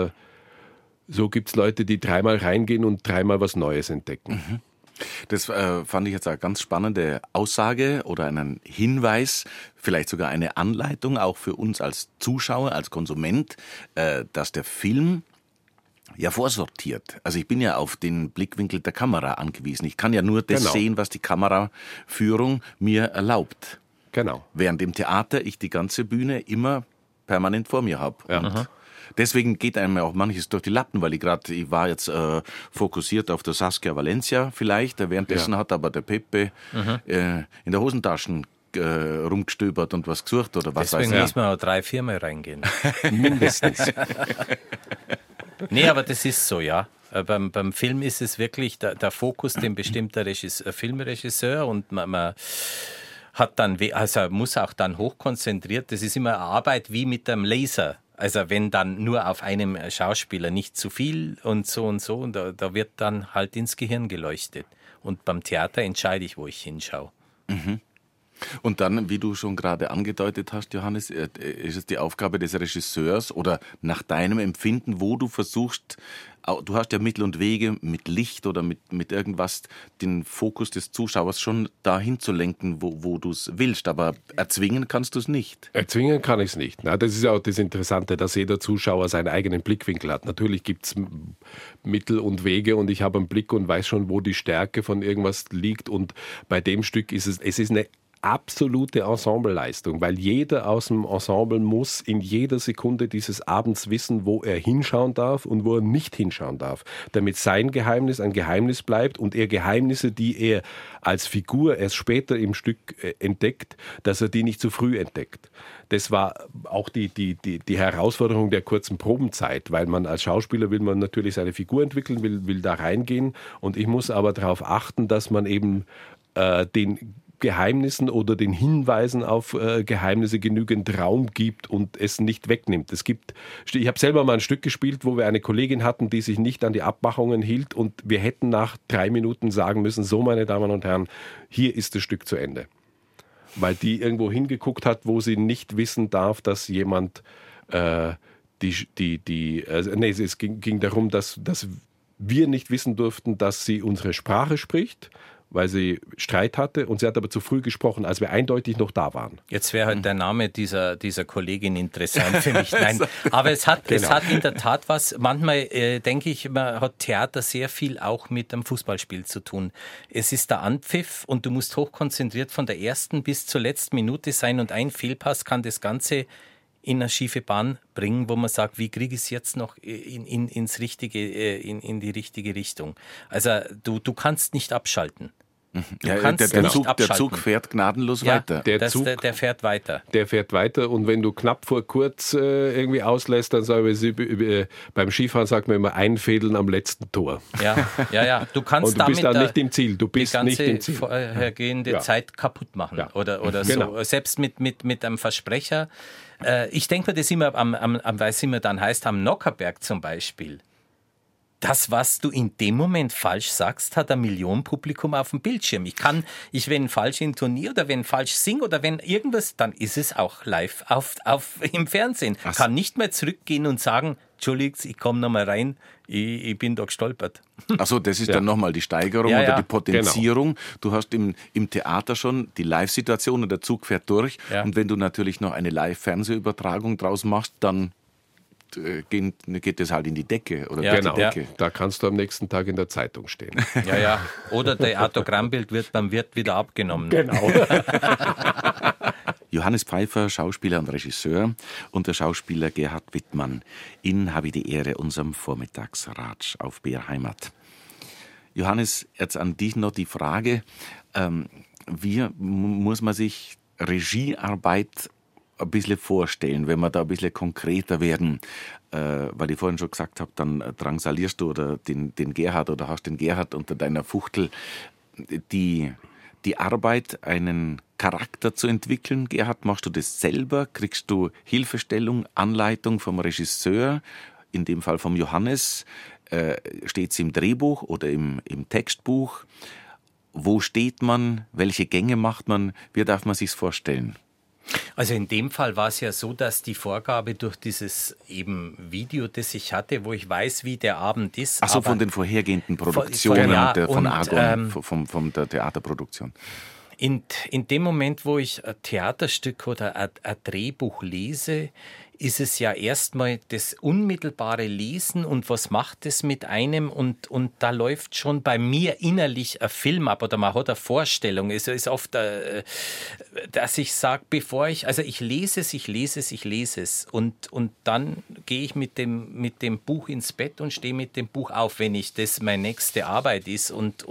so gibt es Leute, die 3-mal reingehen und 3-mal was Neues entdecken. Das fand ich jetzt eine ganz spannende Aussage oder einen Hinweis, vielleicht sogar eine Anleitung auch für uns als Zuschauer, als Konsument, dass der Film ja vorsortiert. Also ich bin ja auf den Blickwinkel der Kamera angewiesen. Ich kann ja nur das sehen, was die Kameraführung mir erlaubt. Genau. Während im Theater ich die ganze Bühne immer permanent vor mir habe. Ja. Deswegen geht einem ja auch manches durch die Lappen, weil ich war jetzt fokussiert auf der Saskia Valencia vielleicht, währenddessen hat aber der Pepe in der Hosentaschen rumgestöbert und was gesucht oder was weiß ich. Deswegen müssen wir auch 3-4 Mal reingehen. Mindestens. Nee, aber das ist so, ja. Beim Film ist es wirklich der Fokus, den bestimmt der Filmregisseur und man hat dann, also muss auch dann hochkonzentriert, das ist immer eine Arbeit wie mit einem Laser. Also wenn dann nur auf einem Schauspieler nicht zu viel und so, und da wird dann halt ins Gehirn geleuchtet. Und beim Theater entscheide ich, wo ich hinschaue. Mhm. Und dann, wie du schon gerade angedeutet hast, Johannes, ist es die Aufgabe des Regisseurs oder nach deinem Empfinden, wo du versuchst, du hast ja Mittel und Wege mit Licht oder mit irgendwas, den Fokus des Zuschauers schon dahin zu lenken, wo du es willst, aber erzwingen kannst du es nicht. Erzwingen kann ich es nicht. Na, das ist ja auch das Interessante, dass jeder Zuschauer seinen eigenen Blickwinkel hat. Natürlich gibt es Mittel und Wege und ich habe einen Blick und weiß schon, wo die Stärke von irgendwas liegt und bei dem Stück ist es ist eine absolute Ensembleleistung, weil jeder aus dem Ensemble muss in jeder Sekunde dieses Abends wissen, wo er hinschauen darf und wo er nicht hinschauen darf, damit sein Geheimnis ein Geheimnis bleibt und er Geheimnisse, die er als Figur erst später im Stück entdeckt, dass er die nicht zu früh entdeckt. Das war auch die Herausforderung der kurzen Probenzeit, weil man als Schauspieler will man natürlich seine Figur entwickeln, will da reingehen und ich muss aber darauf achten, dass man eben den Geheimnissen oder den Hinweisen auf Geheimnisse genügend Raum gibt und es nicht wegnimmt. Ich habe selber mal ein Stück gespielt, wo wir eine Kollegin hatten, die sich nicht an die Abmachungen hielt und wir hätten nach 3 Minuten sagen müssen, so meine Damen und Herren, hier ist das Stück zu Ende. Weil die irgendwo hingeguckt hat, wo sie nicht wissen darf, dass jemand es ging darum, dass wir nicht wissen durften, dass sie unsere Sprache spricht, weil sie Streit hatte und sie hat aber zu früh gesprochen, als wir eindeutig noch da waren. Jetzt wäre halt der Name dieser Kollegin interessant für mich. Nein, aber es hat in der Tat was, manchmal denke ich, man hat Theater sehr viel auch mit einem Fußballspiel zu tun. Es ist der Anpfiff und du musst hochkonzentriert von der ersten bis zur letzten Minute sein und ein Fehlpass kann das Ganze in eine schiefe Bahn bringen, wo man sagt, wie kriege ich es jetzt noch in die richtige Richtung. Also du kannst nicht abschalten. Ja, der Zug fährt gnadenlos weiter. Der fährt weiter. Der fährt weiter und wenn du knapp vor kurz irgendwie auslässt, dann sagen wir, beim Skifahren sagt man immer einfädeln am letzten Tor. Ja. Du kannst und du bist dann nicht im Ziel. Du bist die ganze nicht im Ziel. Vorhergehende Zeit kaputt machen oder genau. so. Selbst mit einem Versprecher. Ich denke mir das immer, weil es immer dann heißt, am Nockerberg zum Beispiel, das, was du in dem Moment falsch sagst, hat 1 Million Publikum auf dem Bildschirm. Wenn falsch intoniere oder wenn falsch singe oder wenn irgendwas, dann ist es auch live im Fernsehen. Ach so. Kann nicht mehr zurückgehen und sagen, Entschuldigung, ich komme noch mal rein, ich bin da gestolpert. Achso, das ist dann nochmal die Steigerung Ja, oder ja. die Potenzierung. Du hast im Theater schon die Live-Situation und der Zug fährt durch. Ja. Und wenn du natürlich noch eine Live-Fernsehübertragung draus machst, dann geht das halt in die Decke. Oder Ja, durch Genau, die Decke. da kannst du am nächsten Tag in der Zeitung stehen. Ja. Oder der Autogrammbild wird beim Wirt wieder abgenommen. Genau. Johannes Pfeiffer, Schauspieler und Regisseur, und der Schauspieler Gerhard Wittmann in Habe die Ehre, unserem Vormittagsratsch auf BR Heimat. Johannes, jetzt an dich noch die Frage, wie muss man sich Regiearbeit ein bisschen vorstellen, wenn wir da ein bisschen konkreter werden? Weil ich vorhin schon gesagt habe, dann drangsalierst du oder den Gerhard oder hast den Gerhard unter deiner Fuchtel. Die Arbeit, einen Charakter zu entwickeln, Gerhard, machst du das selber? Kriegst du Hilfestellung, Anleitung vom Regisseur, in dem Fall vom Johannes? Steht es im Drehbuch oder im Textbuch? Wo steht man? Welche Gänge macht man? Wie darf man sich's vorstellen? Also in dem Fall war es ja so, dass die Vorgabe durch dieses eben Video, das ich hatte, wo ich weiß, wie der Abend ist. Ach so, von den vorhergehenden Produktionen von Argon, von der Theaterproduktion. In dem Moment, wo ich ein Theaterstück oder ein Drehbuch lese, ist es ja erstmal das unmittelbare Lesen und was macht es mit einem und da läuft schon bei mir innerlich ein Film ab oder man hat eine Vorstellung. Es ist oft, dass ich sage, ich lese es und dann gehe ich mit dem Buch ins Bett und stehe mit dem Buch auf, wenn das meine nächste Arbeit ist und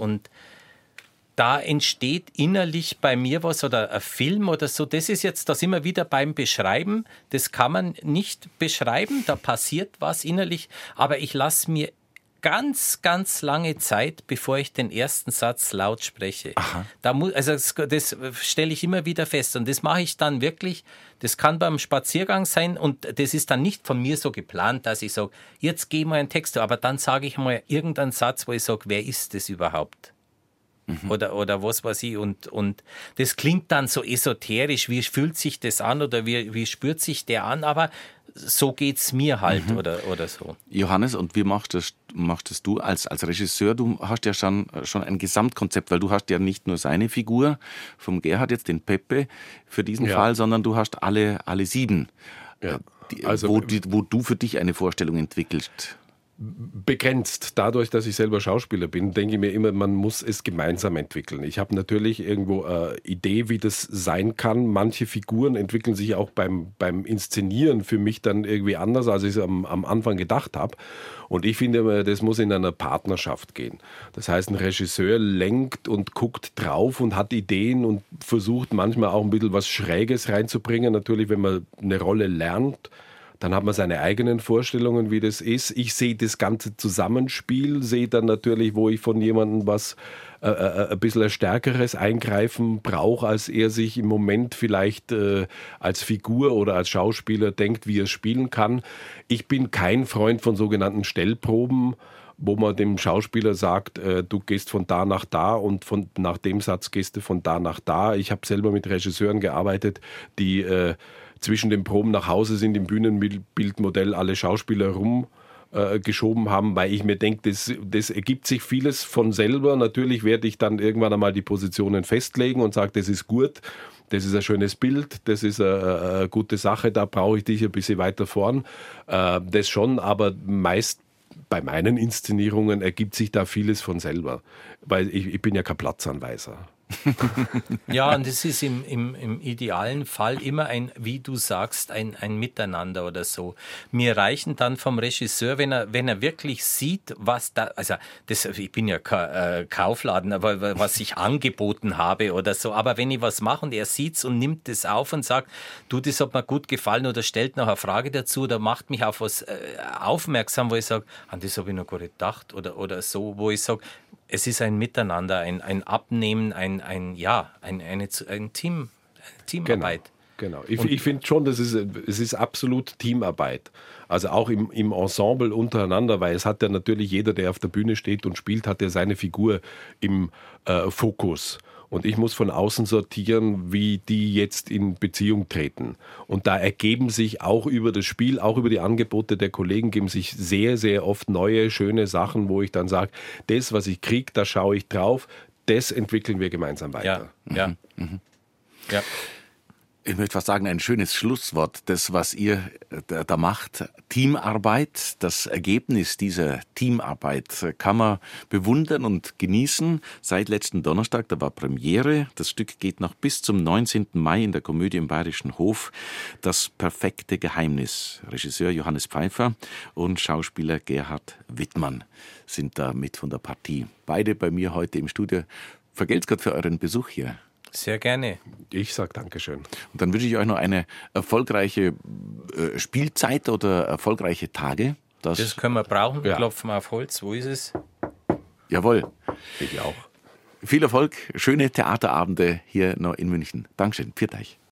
da entsteht innerlich bei mir was oder ein Film oder so. Das ist jetzt, da sind wir wieder beim Beschreiben. Das kann man nicht beschreiben, da passiert was innerlich. Aber ich lasse mir ganz, ganz lange Zeit, bevor ich den ersten Satz laut spreche. Das stelle ich immer wieder fest. Und das mache ich dann wirklich, das kann beim Spaziergang sein und das ist dann nicht von mir so geplant, dass ich sage, jetzt gehe mal einen Text. Aber dann sage ich mal irgendeinen Satz, wo ich sage, wer ist das überhaupt? Oder was weiß ich. Und das klingt dann so esoterisch, wie fühlt sich das an oder wie spürt sich der an, aber so geht's mir halt oder so. Johannes, und wie machst das du als Regisseur? Du hast ja schon ein Gesamtkonzept, weil du hast ja nicht nur seine Figur vom Gerhard, jetzt den Pepe für diesen Fall, sondern du hast alle 7, wo du für dich eine Vorstellung entwickelst. Begrenzt. Dadurch, dass ich selber Schauspieler bin, denke ich mir immer, man muss es gemeinsam entwickeln. Ich habe natürlich irgendwo eine Idee, wie das sein kann. Manche Figuren entwickeln sich auch beim Inszenieren für mich dann irgendwie anders, als ich es am Anfang gedacht habe. Und ich finde immer, das muss in einer Partnerschaft gehen. Das heißt, ein Regisseur lenkt und guckt drauf und hat Ideen und versucht manchmal auch ein bisschen was Schräges reinzubringen. Natürlich, wenn man eine Rolle lernt, dann hat man seine eigenen Vorstellungen, wie das ist. Ich sehe das ganze Zusammenspiel, sehe dann natürlich, wo ich von jemandem was ein bisschen ein stärkeres Eingreifen brauche, als er sich im Moment vielleicht als Figur oder als Schauspieler denkt, wie er spielen kann. Ich bin kein Freund von sogenannten Stellproben, wo man dem Schauspieler sagt, du gehst von da nach da und nach dem Satz gehst du von da nach da. Ich habe selber mit Regisseuren gearbeitet, die zwischen den Proben nach Hause sind, im Bühnenbildmodell alle Schauspieler rumgeschoben haben, weil ich mir denke, das ergibt sich vieles von selber. Natürlich werde ich dann irgendwann einmal die Positionen festlegen und sage, das ist gut, das ist ein schönes Bild, das ist eine gute Sache, da brauche ich dich ein bisschen weiter vorn. Das schon, aber meist bei meinen Inszenierungen ergibt sich da vieles von selber, weil ich bin ja kein Platzanweiser. Ja, und es ist im idealen Fall immer wie du sagst, ein Miteinander oder so. Mir reichen dann vom Regisseur, wenn er wirklich sieht, was da, ich bin ja kein Kaufladen, aber was ich angeboten habe oder so, aber wenn ich was mache und er sieht's und nimmt das auf und sagt, du, das hat mir gut gefallen oder stellt noch eine Frage dazu oder macht mich auf was aufmerksam, wo ich sage, an das habe ich noch gar nicht gedacht oder so, wo ich sage, es ist ein Miteinander, ein Abnehmen, eine Teamarbeit. Genau. Ich finde schon, es ist absolut Teamarbeit. Also auch im Ensemble untereinander, weil es hat ja natürlich jeder, der auf der Bühne steht und spielt, hat ja seine Figur im Fokus. Und ich muss von außen sortieren, wie die jetzt in Beziehung treten. Und da ergeben sich auch über das Spiel, auch über die Angebote der Kollegen, geben sich sehr, sehr oft neue, schöne Sachen, wo ich dann sage, das, was ich kriege, da schaue ich drauf, das entwickeln wir gemeinsam weiter. Ja. Ja. Ich möchte fast sagen, ein schönes Schlusswort. Das, was ihr da macht, Teamarbeit, das Ergebnis dieser Teamarbeit kann man bewundern und genießen. Seit letzten Donnerstag, da war Premiere. Das Stück geht noch bis zum 19. Mai in der Komödie im Bayerischen Hof. Das perfekte Geheimnis. Regisseur Johannes Pfeiffer und Schauspieler Gerhard Wittmann sind da mit von der Partie. Beide bei mir heute im Studio. Vergelt's Gott für euren Besuch hier. Sehr gerne. Ich sage Dankeschön. Und dann wünsche ich euch noch eine erfolgreiche Spielzeit oder erfolgreiche Tage. Das können wir brauchen. Wir Ja. klopfen auf Holz. Wo ist es? Jawohl. Ich auch. Viel Erfolg, schöne Theaterabende hier noch in München. Dankeschön. Pfiat euch.